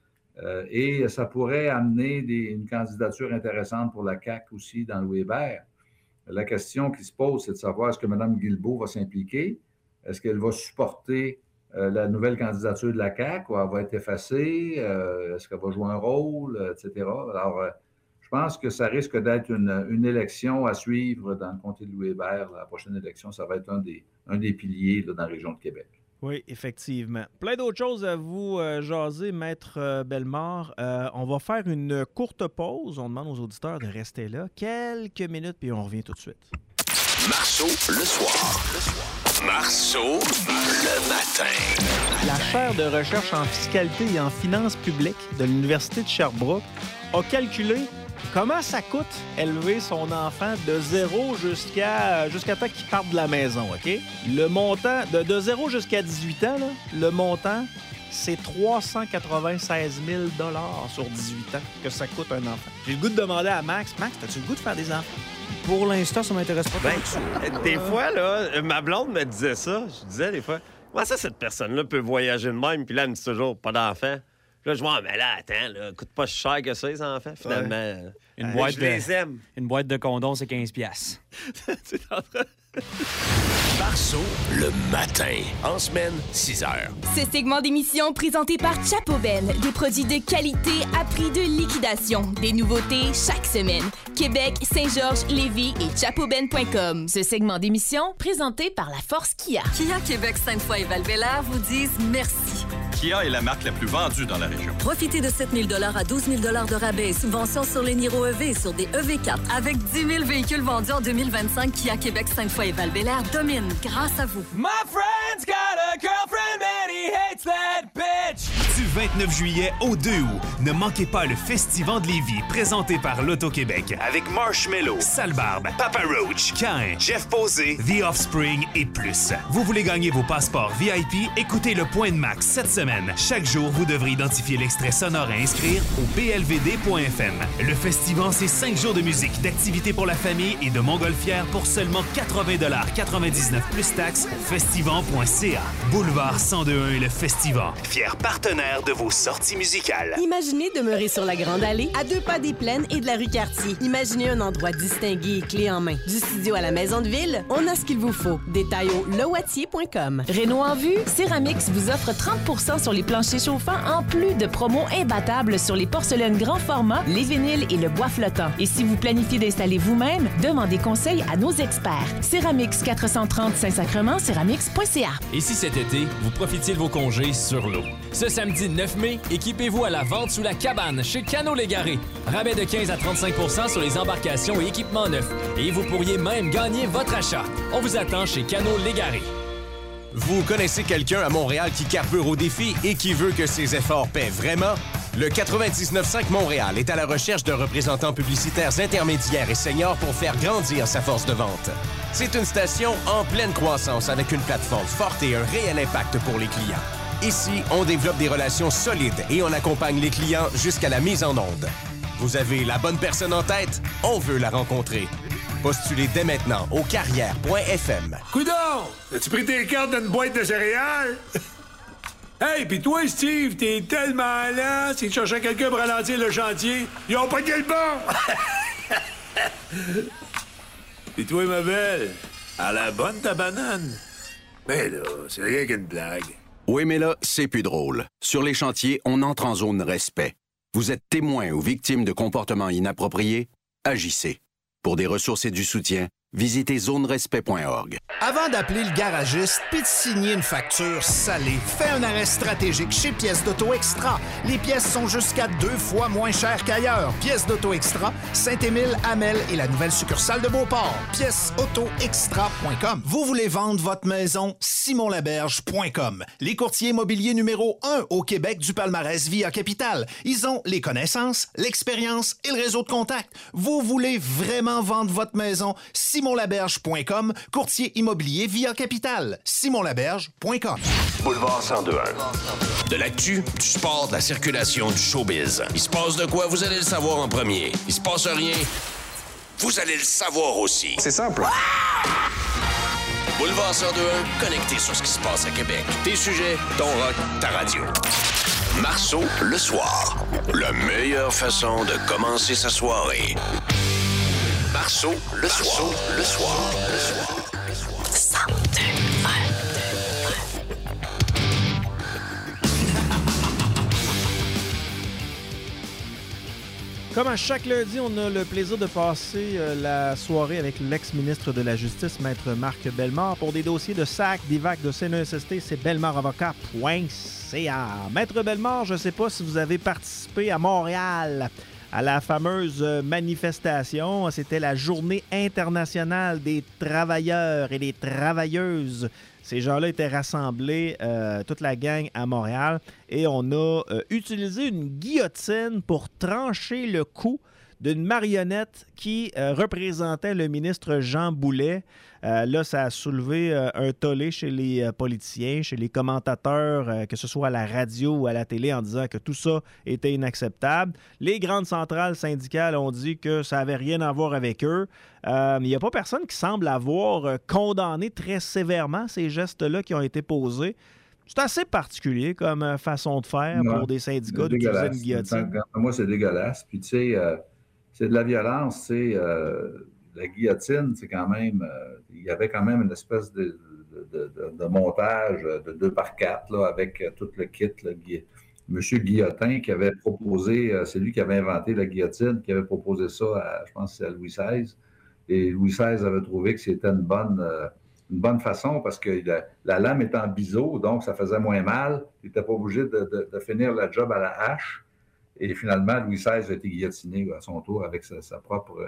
Et ça pourrait amener une candidature intéressante pour la CAQ aussi dans Louis-Hébert. La question qui se pose, c'est de savoir est-ce que Mme Guilbeault va s'impliquer? Est-ce qu'elle va supporter la nouvelle candidature de la CAQ ou elle va être effacée? Est-ce qu'elle va jouer un rôle, etc.? Alors, je pense que ça risque d'être une élection à suivre dans le comté de Louis-Hébert. La prochaine élection, ça va être un des piliers là, dans la région de Québec. Oui, effectivement. Plein d'autres choses à vous jaser, Maître Bellemare. On va faire une courte pause. On demande aux auditeurs de rester là quelques minutes, puis on revient tout de suite. Marceau, le soir. Marceau, le matin. La chaire de recherche en fiscalité et en finances publiques de l'Université de Sherbrooke a calculé comment ça coûte élever son enfant de 0 jusqu'à temps qu'il parte de la maison, OK? Le montant, de 0 jusqu'à 18 ans, là, le montant, c'est 396 000 $ sur 18 ans que ça coûte un enfant. J'ai le goût de demander à Max, as-tu le goût de faire des enfants? Pour l'instant, ça m'intéresse pas. Des fois, là, ma blonde me disait ça. Je disais des fois, Comment ça, cette personne-là peut voyager de même, puis là, elle me dit toujours, pas d'enfant. Puis là, je vois, mais là, attends, là, coûte pas si cher que ça, les enfants, finalement. Je les aime. Une boîte de condoms, c'est $15. C'est en train... Marceau, le matin. En semaine, 6h. Ce segment d'émission présenté par Chapoben. Des produits de qualité à prix de liquidation. Des nouveautés chaque semaine. Québec, Saint-Georges, Lévis et chapoben.com. Ce segment d'émission présenté par la Force Kia. Kia Québec, Sainte-Foy et Val-Bélair vous disent merci. Kia est la marque la plus vendue dans la région. Profitez de 7 000 $ à 12 000 $ de rabais et subventions sur les Niro EV sur des EV4. Avec 10 000 véhicules vendus en 2025, Kia Québec, Sainte-Foy et Val-Bélair domine grâce à vous. My friend's got a girlfriend and he hates that bitch. Du 29 juillet au 2 août, ne manquez pas le Festival de Lévis présenté par l'Auto-Québec avec Marshmello, Salbarbe, Papa Roach, Cain, Jeff Posé, The Offspring et plus. Vous voulez gagner vos passeports VIP? Écoutez le Point de Max cette semaine. Chaque jour, vous devrez identifier l'extrait sonore à inscrire au blvd.fm. Le festival, c'est 5 jours de musique, d'activités pour la famille et de montgolfières pour seulement 80,99 plus taxes. Festival.ca. Boulevard 1021 et le Festival. Fier partenaire de vos sorties musicales. Imaginez demeurer sur la Grande Allée, à 2 pas des Plaines et de la rue Cartier. Imaginez un endroit distingué et clé en main. Du studio à la maison de ville, on a ce qu'il vous faut. Détails au lewatier.com. Réno en vue, Céramix vous offre 30% sur les planchers chauffants en plus de promos imbattables sur les porcelaines grand format, les vinyles et le bois flottant. Et si vous planifiez d'installer vous-même, demandez conseil à nos experts. Céramix 430 Saint-Sacrement, céramix.ca. Et si cet été, vous profitiez de vos congés sur l'eau? Ce samedi 9 mai, équipez-vous à la vente sous la cabane chez Cano Légaré. Rabais de 15 à 35% sur les embarcations et équipements neufs. Et vous pourriez même gagner votre achat. On vous attend chez Cano Légaré. Vous connaissez quelqu'un à Montréal qui carbure au défi et qui veut que ses efforts paient vraiment? Le 99.5 Montréal est à la recherche de représentants publicitaires intermédiaires et seniors pour faire grandir sa force de vente. C'est une station en pleine croissance avec une plateforme forte et un réel impact pour les clients. Ici, on développe des relations solides et on accompagne les clients jusqu'à la mise en onde. Vous avez la bonne personne en tête? On veut la rencontrer. Postulez dès maintenant au carrière.fm. Coudon! As-tu pris tes cartes d'une boîte de céréales? Hey, pis toi, Steve, t'es tellement lent, si tu cherchais quelqu'un pour ralentir le chantier, ils ont pas le bon! Pis toi, ma belle, à la bonne ta banane. Ben là, c'est rien qu'une blague. Oui, mais là, c'est plus drôle. Sur les chantiers, on entre en zone respect. Vous êtes témoin ou victime de comportements inappropriés? Agissez. Pour des ressources et du soutien, visitez zonerespect.org. Avant d'appeler le garagiste puis de signer une facture salée, fais un arrêt stratégique chez Pièces d'Auto Extra. Les pièces sont jusqu'à 2 fois moins chères qu'ailleurs. Pièces d'Auto Extra, Saint-Émile, Hamel et la nouvelle succursale de Beauport. piècesautoextra.com. Vous voulez vendre votre maison? simonlaberge.com. Les courtiers immobiliers numéro 1 au Québec du palmarès Via Capital. Ils ont les connaissances, l'expérience et le réseau de contacts. Vous voulez vraiment vendre votre maison? simonlaberge.com, courtier immobilier Via Capital. simonlaberge.com. Boulevard 1021. De l'actu, du sport, de la circulation, du showbiz. Il se passe de quoi, vous allez le savoir en premier. Il se passe rien, vous allez le savoir aussi. C'est simple. Boulevard 1021, connecté sur ce qui se passe à Québec. Tes sujets, ton rock, ta radio. Marceau, le soir. La meilleure façon de commencer sa soirée. Marceau, le soir. Le soir. Le soir. Comme à chaque lundi, on a le plaisir de passer la soirée avec l'ex-ministre de la Justice, Maître Marc Bellemare, pour des dossiers de SAC, d'IVAC, de CNESST, c'est bellemareavocat.ca. Maître Bellemare, je ne sais pas si vous avez participé à Montréal à la fameuse manifestation. C'était la Journée internationale des travailleurs et des travailleuses. Ces gens-là étaient rassemblés, toute la gang à Montréal, et on a utilisé une guillotine pour trancher le cou d'une marionnette qui représentait le ministre Jean Boulet. Là, ça a soulevé un tollé chez les politiciens, chez les commentateurs, que ce soit à la radio ou à la télé, en disant que tout ça était inacceptable. Les grandes centrales syndicales ont dit que ça n'avait rien à voir avec eux. Il n'y a pas personne qui semble avoir condamné très sévèrement ces gestes-là qui ont été posés. C'est assez particulier comme façon de faire pour des syndicats d'utiliser une guillotine. Moi, c'est dégueulasse. Puis, tu sais, c'est de la violence. Tu sais, la guillotine, c'est quand même... il y avait quand même une espèce de montage de 2x4 là, avec tout le kit. Là, M. Guillotin qui avait proposé... c'est lui qui avait inventé la guillotine, qui avait proposé ça, je pense que c'est à Louis XVI. Et Louis XVI avait trouvé que c'était une bonne façon parce que la lame était en biseau, donc ça faisait moins mal. Il n'était pas obligé de finir la job à la hache. Et finalement, Louis XVI a été guillotiné à son tour avec sa propre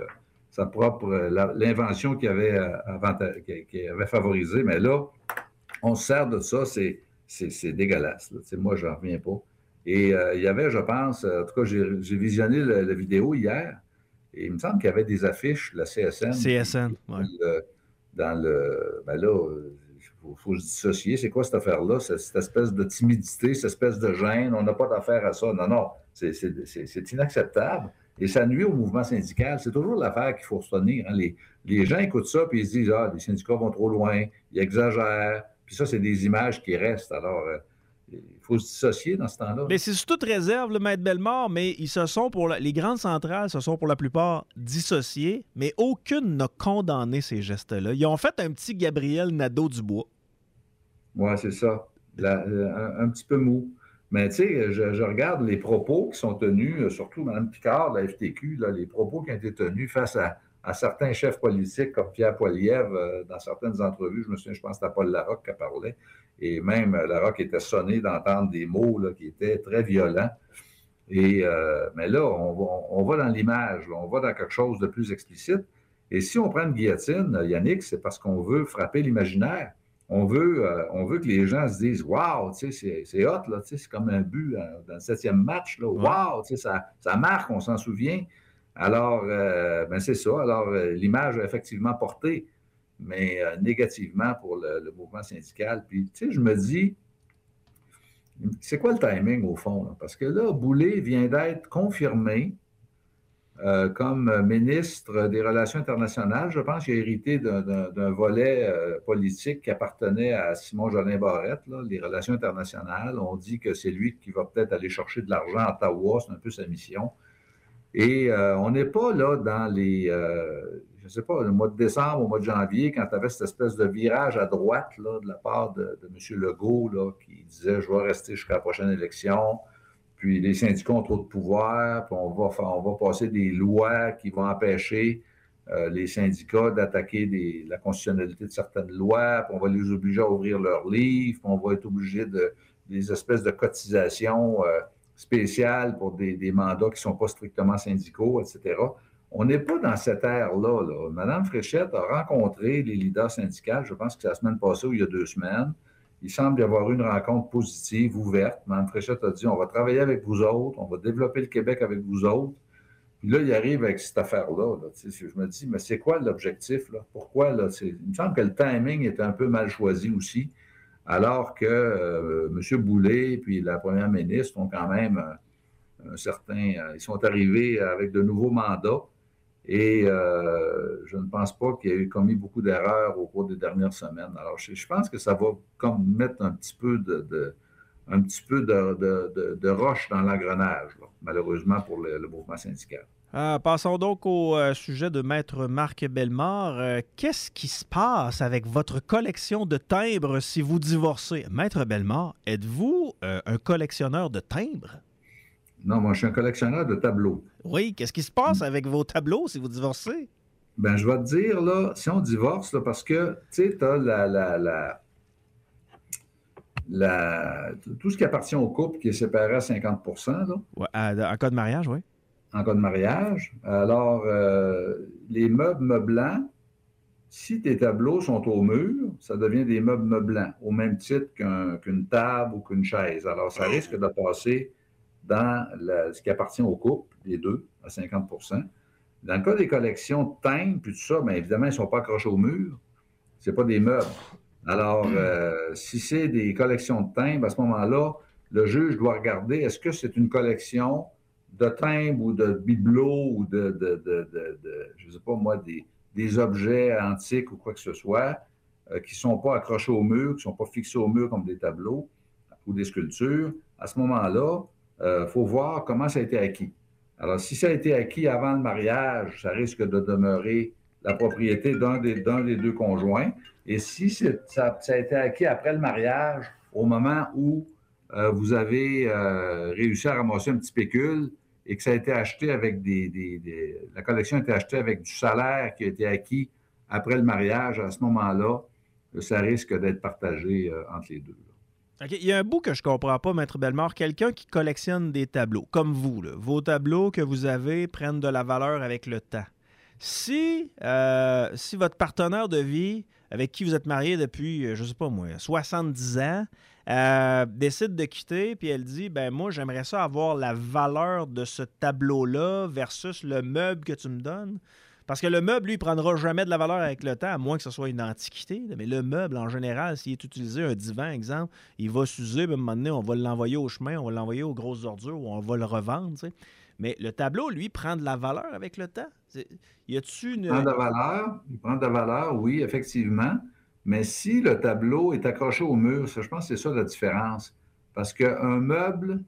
l'invention qu'il avait favorisée. Mais là, on se sert de ça, c'est dégueulasse. Moi, je n'en reviens pas. Et il y avait, je pense, en tout cas, j'ai visionné la vidéo hier, et il me semble qu'il y avait des affiches de la CSN. CSN, oui. Ben là, il faut se dissocier. C'est quoi cette affaire-là? Cette espèce de timidité, cette espèce de gêne. On n'a pas d'affaire à ça. Non, c'est inacceptable. Et ça nuit au mouvement syndical. C'est toujours l'affaire qu'il faut retenir. Hein. Les gens écoutent ça puis ils se disent « Ah, les syndicats vont trop loin, ils exagèrent. » Puis ça, c'est des images qui restent. Alors, il faut se dissocier dans ce temps-là. Mais c'est sous toute réserve, le Maître Bellemare, mais les grandes centrales se sont pour la plupart dissociées, mais aucune n'a condamné ces gestes-là. Ils ont fait un petit Gabriel Nadeau-Dubois. Oui, c'est ça. Un petit peu mou. Mais tu sais, je regarde les propos qui sont tenus, surtout Mme Picard de la FTQ, là, les propos qui ont été tenus face à certains chefs politiques comme Pierre Poilievre dans certaines entrevues. Je me souviens, je pense que c'était Paul Larocque qui parlait. Et même Larocque était sonné d'entendre des mots là, qui étaient très violents. Et, mais là, on va dans l'image, on va dans quelque chose de plus explicite. Et si on prend une guillotine, Yannick, c'est parce qu'on veut frapper l'imaginaire. On veut que les gens se disent « Wow, c'est hot, là, c'est comme un but dans le 7e match. Là. Wow, ça marque, on s'en souvient. » Alors, c'est ça. Alors, l'image a effectivement porté, mais négativement pour le mouvement syndical. Puis, tu sais, je me dis, c'est quoi le timing au fond? Là? Parce que là, Boulay vient d'être confirmé comme ministre des Relations internationales. Je pense qu'il a hérité d'un volet politique qui appartenait à Simon Jolin Barrette, là, les Relations internationales. On dit que c'est lui qui va peut-être aller chercher de l'argent à Ottawa, c'est un peu sa mission. Et on n'est pas là dans les, je ne sais pas, le mois de décembre, au mois de janvier, quand tu avais cette espèce de virage à droite là, de la part de M. Legault là, qui disait « Je vais rester jusqu'à la prochaine élection ». Puis les syndicats ont trop de pouvoir, puis on va passer des lois qui vont empêcher les syndicats d'attaquer la constitutionnalité de certaines lois, puis on va les obliger à ouvrir leurs livres, puis on va être obligé des espèces de cotisations spéciales pour des mandats qui ne sont pas strictement syndicaux, etc. On n'est pas dans cette ère-là. Là. Mme Fréchette a rencontré les leaders syndicaux, je pense que c'est la semaine passée ou il y a 2 semaines. Il semble y avoir eu une rencontre positive, ouverte. Mme Fréchette a dit, on va travailler avec vous autres, on va développer le Québec avec vous autres. Puis là, il arrive avec cette affaire-là. Là. Je me dis, mais c'est quoi l'objectif? Là? Pourquoi? Là? Il me semble que le timing est un peu mal choisi aussi, alors que M. Boulay et la première ministre ont quand même ils sont arrivés avec de nouveaux mandats. Et je ne pense pas qu'il y ait commis beaucoup d'erreurs au cours des dernières semaines. Alors, je pense que ça va comme mettre un petit peu de roche dans l'engrenage, là, malheureusement pour le mouvement syndical. Passons donc au sujet de Maître Marc Bellemare. Qu'est-ce qui se passe avec votre collection de timbres si vous divorcez? Maître Bellemare, êtes-vous un collectionneur de timbres? Non, moi, je suis un collectionneur de tableaux. Oui, qu'est-ce qui se passe avec vos tableaux si vous divorcez? Bien, je vais te dire, là, si on divorce, là, parce que, tu sais, tu as tout ce qui appartient au couple qui est séparé à 50 %. Là. Ouais, en cas de mariage, oui. En cas de mariage. Alors, les meubles meublants, si tes tableaux sont au mur, ça devient des meubles meublants, au même titre qu'une table ou qu'une chaise. Alors, ça risque de passer dans ce qui appartient au couple, les deux, à 50 %. Dans le cas des collections de timbres, puis tout ça, bien évidemment, ils ne sont pas accrochés au mur. Ce n'est pas des meubles. Alors, si c'est des collections de timbres, à ce moment-là, le juge doit regarder, est-ce que c'est une collection de timbres ou de bibelots ou je ne sais pas moi, des objets antiques ou quoi que ce soit qui ne sont pas accrochés au mur, qui ne sont pas fixés au mur comme des tableaux ou des sculptures. À ce moment-là, il faut voir comment ça a été acquis. Alors, si ça a été acquis avant le mariage, ça risque de demeurer la propriété d'un des deux conjoints. Et si ça a été acquis après le mariage, au moment où vous avez réussi à ramasser un petit pécule et que ça a été acheté avec la collection a été achetée avec du salaire qui a été acquis après le mariage, à ce moment-là, ça risque d'être partagé entre les deux. OK. Il y a un bout que je ne comprends pas, Maître Bellemare. Quelqu'un qui collectionne des tableaux, comme vous, là, vos tableaux que vous avez prennent de la valeur avec le temps. Si votre partenaire de vie, avec qui vous êtes marié depuis, je ne sais pas moi, 70 ans, décide de quitter, puis elle dit, ben moi, j'aimerais ça avoir la valeur de ce tableau-là versus le meuble que tu me donnes. Parce que le meuble, lui, il ne prendra jamais de la valeur avec le temps, à moins que ce soit une antiquité. Mais le meuble, en général, s'il est utilisé, un divan, exemple, il va s'user, puis à un moment donné, on va l'envoyer au chemin, on va l'envoyer aux grosses ordures, ou on va le revendre, tu sais. Mais le tableau, lui, prend de la valeur avec le temps. Y a-tu une... Il prend de la valeur, oui, effectivement. Mais si le tableau est accroché au mur, je pense que c'est ça la différence. Parce qu'un meuble,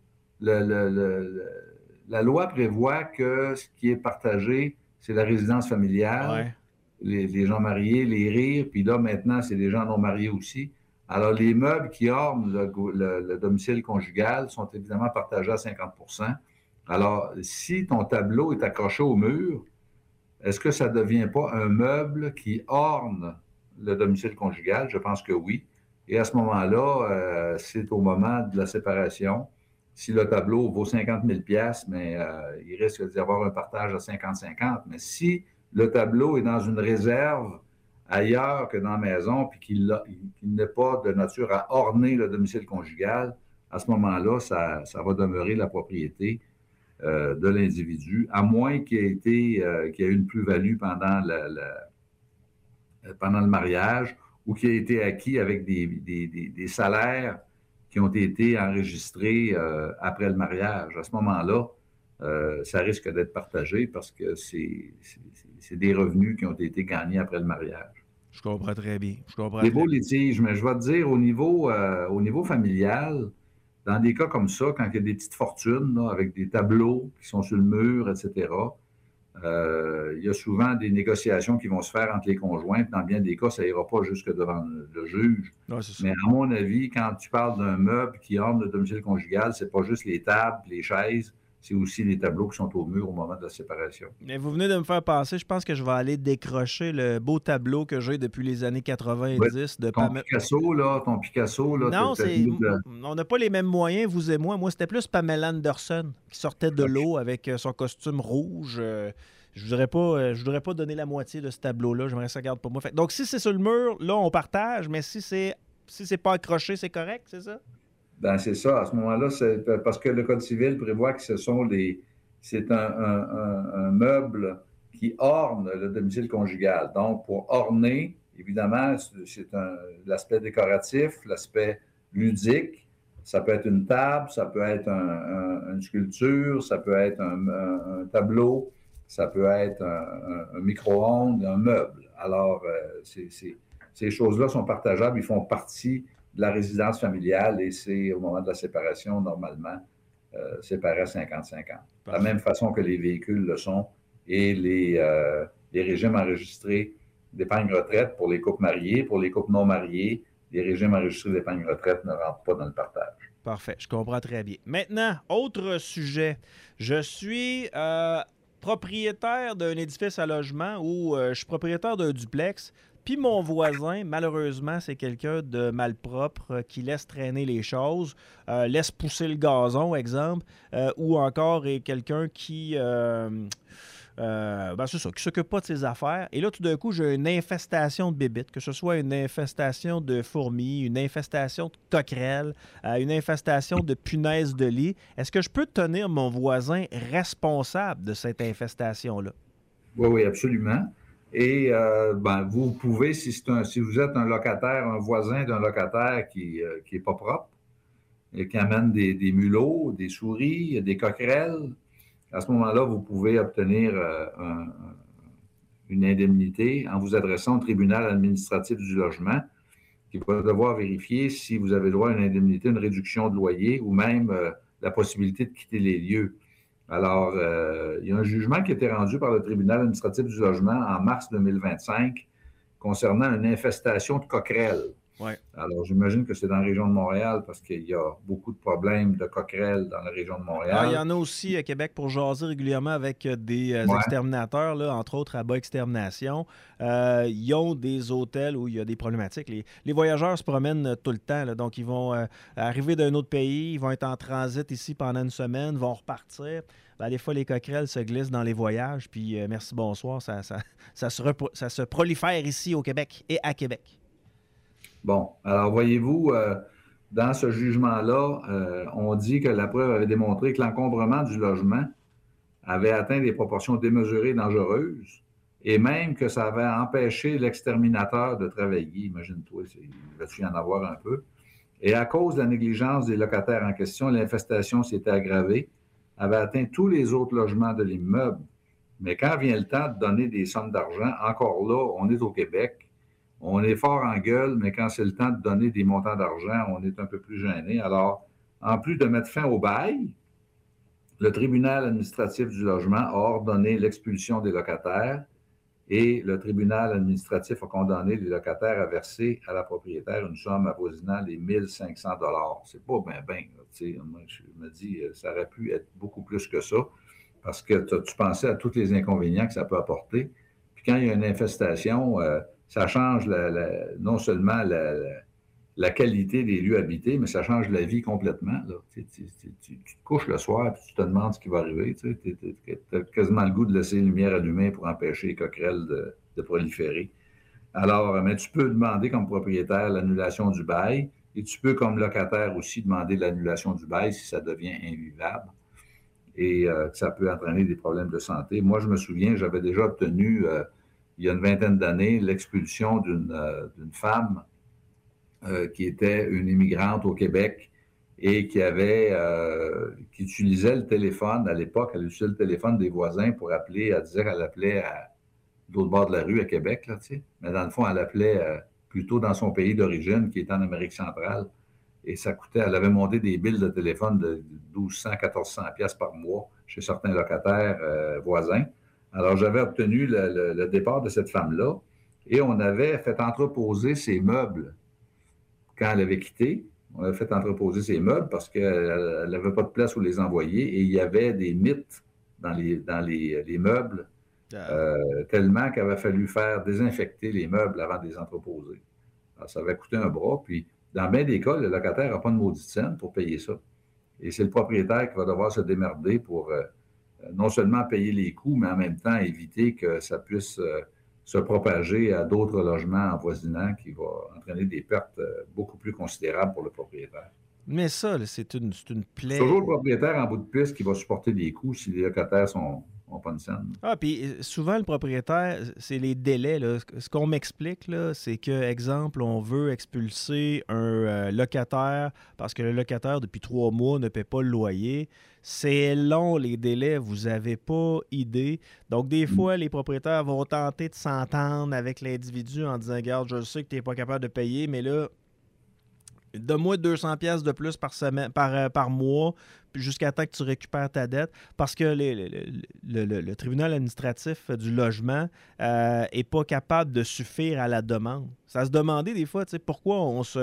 la loi prévoit que ce qui est partagé, c'est la résidence familiale, les gens mariés, les rires, puis là, maintenant, c'est les gens non mariés aussi. Alors, les meubles qui ornent le domicile conjugal sont évidemment partagés à 50 %. Alors, si ton tableau est accroché au mur, est-ce que ça ne devient pas un meuble qui orne le domicile conjugal? Je pense que oui. Et à ce moment-là, c'est au moment de la séparation. Si le tableau vaut 50 000 $, mais il risque d'y avoir un partage à 50-50. Mais si le tableau est dans une réserve ailleurs que dans la maison, puis qu'il n'est pas de nature à orner le domicile conjugal, à ce moment-là, ça va demeurer la propriété de l'individu, à moins qu'il y ait une plus-value pendant le mariage ou qu'il ait été acquis avec des salaires qui ont été enregistrés après le mariage. À ce moment-là, ça risque d'être partagé parce que c'est des revenus qui ont été gagnés après le mariage. Je comprends très bien. Des beaux litiges, mais je vais te dire, au niveau familial, dans des cas comme ça, quand il y a des petites fortunes là, avec des tableaux qui sont sur le mur, etc., il y a souvent des négociations qui vont se faire entre les conjoints. Dans bien des cas, ça n'ira pas jusque devant le juge. Ouais, mais à mon avis, quand tu parles d'un meuble qui orne le domicile conjugal, c'est pas juste les tables, les chaises, c'est aussi les tableaux qui sont au mur au moment de la séparation. Mais vous venez de me faire penser, je pense que je vais aller décrocher le beau tableau que j'ai depuis les années 90 de Picasso, là, ton Picasso, là. Non, on n'a pas les mêmes moyens, vous et moi. Moi, c'était plus Pamela Anderson qui sortait de l'eau avec son costume rouge. Je voudrais pas donner la moitié de ce tableau-là. J'aimerais que ça garde pour moi. Donc, si c'est sur le mur, là, on partage, mais si c'est pas accroché, c'est correct, c'est ça? Ben, c'est ça. À ce moment-là, c'est parce que le Code civil prévoit que c'est un meuble qui orne le domicile conjugal. Donc, pour orner, évidemment, c'est l'aspect décoratif, l'aspect ludique. Ça peut être une table, ça peut être une sculpture, ça peut être un tableau, ça peut être un micro-ondes, un meuble. Alors, ces choses-là sont partageables, ils font partie de la résidence familiale et c'est au moment de la séparation, normalement, séparé à 50-50. De la même façon que les véhicules le sont et les régimes enregistrés d'épargne retraite pour les couples mariés, pour les couples non mariés, les régimes enregistrés d'épargne retraite ne rentrent pas dans le partage. Parfait, je comprends très bien. Maintenant, autre sujet. Je suis propriétaire d'un édifice à logement ou je suis propriétaire d'un duplex. Puis mon voisin, malheureusement, c'est quelqu'un de malpropre qui laisse traîner les choses, laisse pousser le gazon, exemple, ou encore est quelqu'un qui... c'est ça, qui ne s'occupe pas de ses affaires. Et là, tout d'un coup, j'ai une infestation de bébites, que ce soit une infestation de fourmis, une infestation de coquerelles, une infestation de punaises de lit. Est-ce que je peux tenir mon voisin responsable de cette infestation-là? Oui, oui, absolument. Et vous pouvez, si vous êtes un locataire, un voisin d'un locataire qui est pas propre, et qui amène des mulots, des souris, des coquerelles, à ce moment-là, vous pouvez obtenir une indemnité en vous adressant au tribunal administratif du logement, qui va devoir vérifier si vous avez droit à une indemnité, une réduction de loyer ou même la possibilité de quitter les lieux. Alors, il y a un jugement qui a été rendu par le tribunal administratif du logement en mars 2025 concernant une infestation de coquerelles. Ouais. Alors, j'imagine que c'est dans la région de Montréal parce qu'il y a beaucoup de problèmes de coquerelles dans la région de Montréal. Il y en a aussi à Québec pour jaser régulièrement avec des exterminateurs, là, entre autres à Bas Extermination. Ils ont des hôtels où il y a des problématiques. Les voyageurs se promènent tout le temps, là, donc ils vont arriver d'un autre pays, ils vont être en transit ici pendant une semaine, vont repartir. Des fois, les coquerelles se glissent dans les voyages, puis merci, bonsoir, ça se prolifère ici au Québec et à Québec. Bon, alors voyez-vous, dans ce jugement-là, on dit que la preuve avait démontré que l'encombrement du logement avait atteint des proportions démesurées et dangereuses, et même que ça avait empêché l'exterminateur de travailler. Imagine-toi, il va-tu y en avoir un peu. Et à cause de la négligence des locataires en question, l'infestation s'était aggravée, avait atteint tous les autres logements de l'immeuble. Mais quand vient le temps de donner des sommes d'argent, encore là, on est au Québec. On est fort en gueule, mais quand c'est le temps de donner des montants d'argent, on est un peu plus gêné. Alors, en plus de mettre fin au bail, le tribunal administratif du logement a ordonné l'expulsion des locataires et le tribunal administratif a condamné les locataires à verser à la propriétaire une somme avoisinant les 1 500 $. C'est pas bien. Moi, je me dis, ça aurait pu être beaucoup plus que ça parce que tu pensais à tous les inconvénients que ça peut apporter. Puis quand il y a une infestation, ça change non seulement la qualité des lieux habités, mais ça change la vie complètement. Là. Tu te couches le soir et tu te demandes ce qui va arriver. Tu as quasiment le goût de laisser les lumières allumées pour empêcher les coquerelles de proliférer. Alors, mais tu peux demander comme propriétaire l'annulation du bail et tu peux comme locataire aussi demander l'annulation du bail si ça devient invivable et ça peut entraîner des problèmes de santé. Moi, je me souviens, j'avais déjà obtenu il y a une vingtaine d'années, l'expulsion d'une femme qui était une immigrante au Québec et qui utilisait le téléphone à l'époque. Elle utilisait le téléphone des voisins pour appeler. Elle disait qu'elle appelait à l'autre bord de la rue à Québec, là, tu sais. Mais dans le fond, elle appelait plutôt dans son pays d'origine, qui est en Amérique centrale. Et ça coûtait, elle avait monté des billes de téléphone de 1200, 1400 $ par mois chez certains locataires voisins. Alors, j'avais obtenu le départ de cette femme-là et on avait fait entreposer ses meubles quand elle avait quitté. On avait fait entreposer ses meubles parce qu'elle n'avait pas de place où les envoyer et il y avait des mythes dans les meubles tellement qu'il avait fallu faire désinfecter les meubles avant de les entreposer. Alors, ça avait coûté un bras. Puis, dans bien des cas, le locataire n'a pas de maudite scène pour payer ça. Et c'est le propriétaire qui va devoir se démerder pour non seulement payer les coûts, mais en même temps éviter que ça puisse se propager à d'autres logements avoisinants qui va entraîner des pertes beaucoup plus considérables pour le propriétaire. Mais ça, là, c'est une plaie. C'est toujours le propriétaire en bout de piste qui va supporter des coûts si les locataires n'ont pas une scène. Ah, puis souvent, le propriétaire, c'est les délais. Là. Ce qu'on m'explique, là, c'est que, exemple, on veut expulser un locataire parce que le locataire, depuis 3 mois, ne paie pas le loyer. C'est long, les délais, vous n'avez pas idée. Donc, des fois, les propriétaires vont tenter de s'entendre avec l'individu en disant « Regarde, je sais que tu n'es pas capable de payer, mais là, donne-moi 200 $ de plus par mois jusqu'à temps que tu récupères ta dette. » Parce que le tribunal administratif du logement n'est pas capable de suffire à la demande. Ça se demandait des fois, pourquoi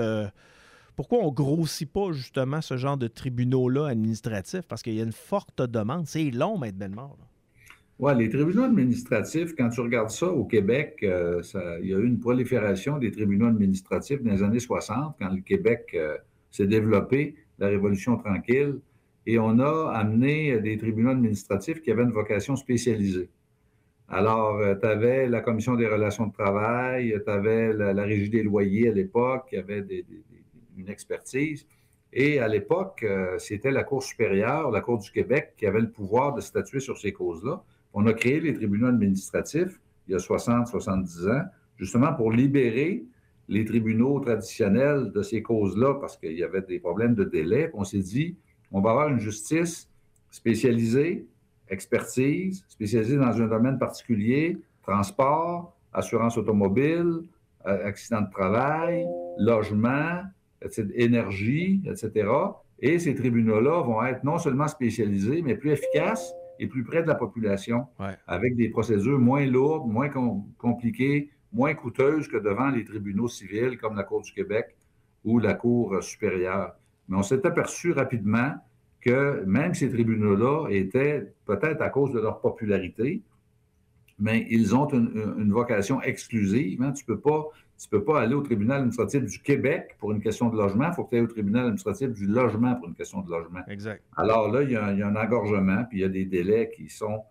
on grossit pas justement ce genre de tribunaux-là administratifs? Parce qu'il y a une forte demande. C'est long, Maître Bellemare. Oui, les tribunaux administratifs, quand tu regardes ça au Québec, il y a eu une prolifération des tribunaux administratifs dans les années 60, quand le Québec s'est développé, la Révolution tranquille, et on a amené des tribunaux administratifs qui avaient une vocation spécialisée. Alors, tu avais la Commission des relations de travail, tu avais la Régie des loyers à l'époque, qui avait une expertise. Et à l'époque, c'était la Cour supérieure, la Cour du Québec, qui avait le pouvoir de statuer sur ces causes-là. On a créé les tribunaux administratifs il y a 70 ans, justement pour libérer les tribunaux traditionnels de ces causes-là, parce qu'il y avait des problèmes de délai. Puis on s'est dit, on va avoir une justice spécialisée, expertise, spécialisée dans un domaine particulier, transport, assurance automobile, accident de travail, logement, énergie, etc. Et ces tribunaux-là vont être non seulement spécialisés, mais plus efficaces et plus près de la population, avec des procédures moins lourdes, moins compliquées, moins coûteuses que devant les tribunaux civils comme la Cour du Québec ou la Cour supérieure. Mais on s'est aperçu rapidement que même ces tribunaux-là étaient, peut-être à cause de leur popularité, mais ils ont une vocation exclusive. Hein. Tu peux pas aller au tribunal administratif du Québec pour une question de logement. Il faut que tu ailles au tribunal administratif du logement pour une question de logement. Exact. Alors là, il y a un engorgement, puis il y a des délais qui sont,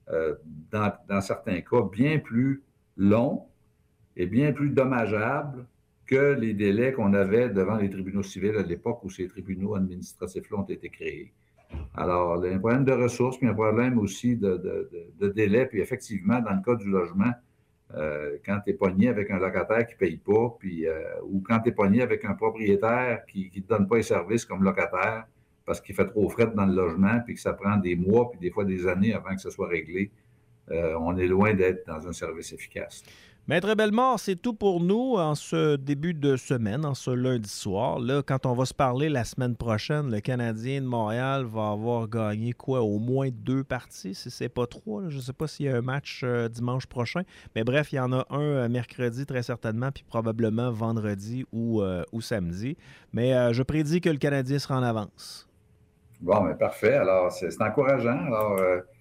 dans certains cas, bien plus longs et bien plus dommageables que les délais qu'on avait devant les tribunaux civils à l'époque où ces tribunaux administratifs-là ont été créés. Alors, il y a un problème de ressources, puis un problème aussi de délai. Puis effectivement, dans le cas du logement, quand tu es pogné avec un locataire qui ne paye pas, puis, ou quand tu es pogné avec un propriétaire qui ne te donne pas les services comme locataire parce qu'il fait trop fret dans le logement, puis que ça prend des mois, puis des fois des années avant que ça soit réglé, on est loin d'être dans un service efficace. Maître Bellemare, c'est tout pour nous en ce début de semaine, en ce lundi soir. Là, quand on va se parler la semaine prochaine, le Canadien de Montréal va avoir gagné quoi? Au moins 2 parties, si c'est pas 3. Là. Je ne sais pas s'il y a un match dimanche prochain. Mais bref, il y en a un mercredi très certainement, puis probablement vendredi ou samedi. Mais je prédis que le Canadien sera en avance. Bon, mais parfait. Alors, c'est encourageant. Alors,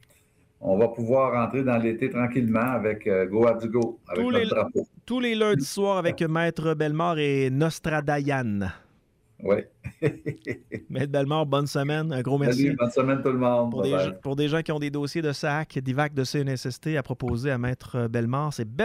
on va pouvoir rentrer dans l'été tranquillement avec Go Habs Go, avec notre drapeau. Tous les lundis soirs avec Maître Bellemare et Nostradayan. Oui. Maître Bellemare, bonne semaine. Un gros merci. Salut, bonne semaine tout le monde. Pour des gens qui ont des dossiers de SAC, d'IVAC, de CNSST à proposer à Maître Bellemare, c'est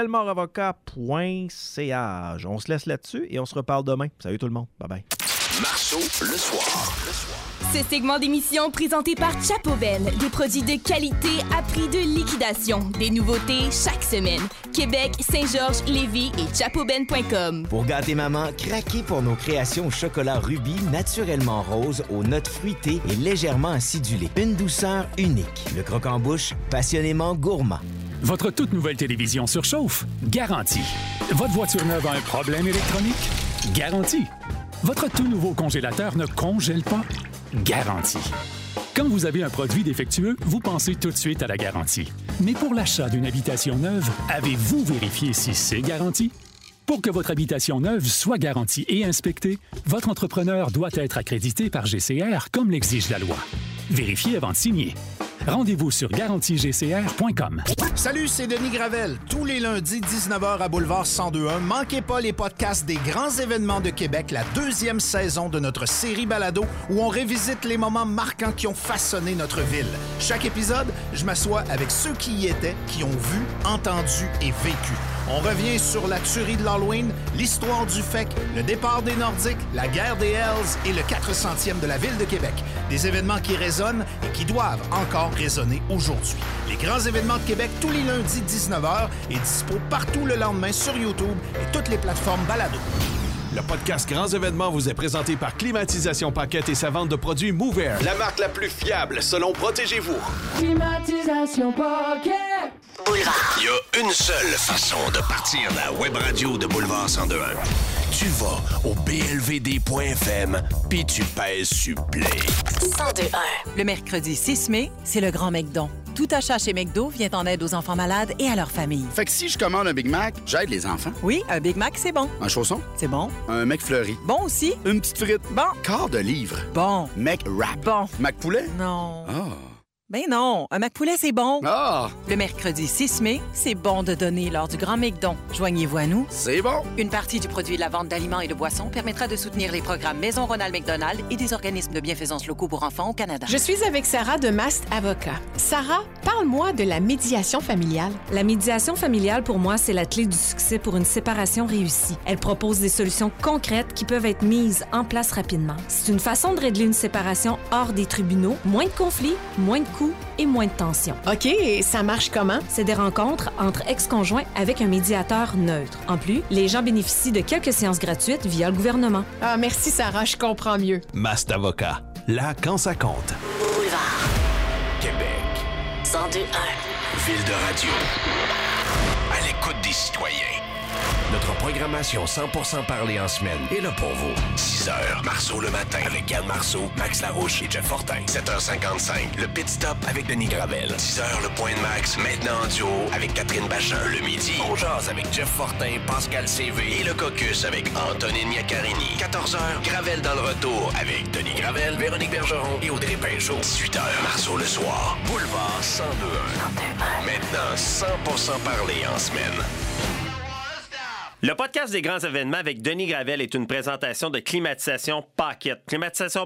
bellemoreavocat.ca. On se laisse là-dessus et on se reparle demain. Salut tout le monde. Bye-bye. Marceau, le soir. Ce segment d'émission présenté par Chapoben, des produits de qualité à prix de liquidation. Des nouveautés chaque semaine. Québec, Saint-Georges, Lévis et chapoben.com. Pour gâter maman, craquez pour nos créations au chocolat rubis naturellement rose, aux notes fruitées et légèrement acidulées. Une douceur unique. Le croque-en-bouche, passionnément gourmand. Votre toute nouvelle télévision surchauffe? Garantie. Votre voiture neuve a un problème électronique? Garantie. Votre tout nouveau congélateur ne congèle pas? Garantie. Quand vous avez un produit défectueux, vous pensez tout de suite à la garantie. Mais pour l'achat d'une habitation neuve, avez-vous vérifié si c'est garanti? Pour que votre habitation neuve soit garantie et inspectée, votre entrepreneur doit être accrédité par GCR comme l'exige la loi. Vérifiez avant de signer. Rendez-vous sur garantiegcr.com. Salut, c'est Denis Gravel. Tous les lundis, 19h à Boulevard 1021, manquez pas les podcasts des grands événements de Québec, la 2e saison de notre série Balado, où on révisite les moments marquants qui ont façonné notre ville. Chaque épisode, je m'assois avec ceux qui y étaient, qui ont vu, entendu et vécu. On revient sur la tuerie de l'Halloween, l'histoire du FEC, le départ des Nordiques, la guerre des Hells et le 400e de la Ville de Québec. Des événements qui résonnent et qui doivent encore résonner aujourd'hui. Les grands événements de Québec, tous les lundis 19h, est dispo partout le lendemain sur YouTube et toutes les plateformes balado. Le podcast Grands événements vous est présenté par Climatisation Paquette et sa vente de produits Move Air. La marque la plus fiable selon Protégez-vous. Climatisation Paquette. Boulevard. Il y a une seule façon de partir la web radio de Boulevard 102.1. Tu vas au blvd.fm puis tu pèses sur play. 102.1. Le mercredi 6 mai, c'est le Grand McDon. Tout achat chez McDo vient en aide aux enfants malades et à leurs familles. Fait que si je commande un Big Mac, j'aide les enfants. Oui, un Big Mac, c'est bon. Un chausson? C'est bon. Un McFlurry? Bon aussi. Une petite frite? Bon. Quart de livre? Bon. McWrap? Bon. McPoulet? Non. Ah. Ben non, un McPoulet, c'est bon. Ah! Le mercredi 6 mai, c'est bon de donner lors du Grand McDon. Joignez-vous à nous. C'est bon. Une partie du produit de la vente d'aliments et de boissons permettra de soutenir les programmes Maison Ronald McDonald et des organismes de bienfaisance locaux pour enfants au Canada. Je suis avec Sarah de Mast Avocat. Sarah, parle-moi de la médiation familiale. La médiation familiale, pour moi, c'est la clé du succès pour une séparation réussie. Elle propose des solutions concrètes qui peuvent être mises en place rapidement. C'est une façon de régler une séparation hors des tribunaux, moins de conflits, moins de coûts coûts et moins de tension. OK, et ça marche comment? C'est des rencontres entre ex-conjoints avec un médiateur neutre. En plus, les gens bénéficient de quelques séances gratuites via le gouvernement. Ah, merci Sarah, je comprends mieux. Mast Avocat. Là, quand ça compte. Boulevard. Québec. 102.1. Ville de radio. À l'écoute des citoyens. Notre programmation 100% parlée en semaine est là pour vous. 6h, Marceau le matin avec Yann Marceau, Max Larouche et Jeff Fortin. 7h55, le Pit Stop avec Denis Gravel. 10h, le Point de Max, maintenant en duo avec Catherine Bachin. Le midi, on jase avec Jeff Fortin, Pascal CV et le Caucus avec Antonine Miacarini. 14h, Gravel dans le retour avec Denis Gravel, Véronique Bergeron et Audrey Pinchot. 18h, Marceau le soir, Boulevard 102.1. Maintenant, 100% parlé en semaine. Le podcast des grands événements avec Denis Gravel est une présentation de Climatisation Paquette. Climatisation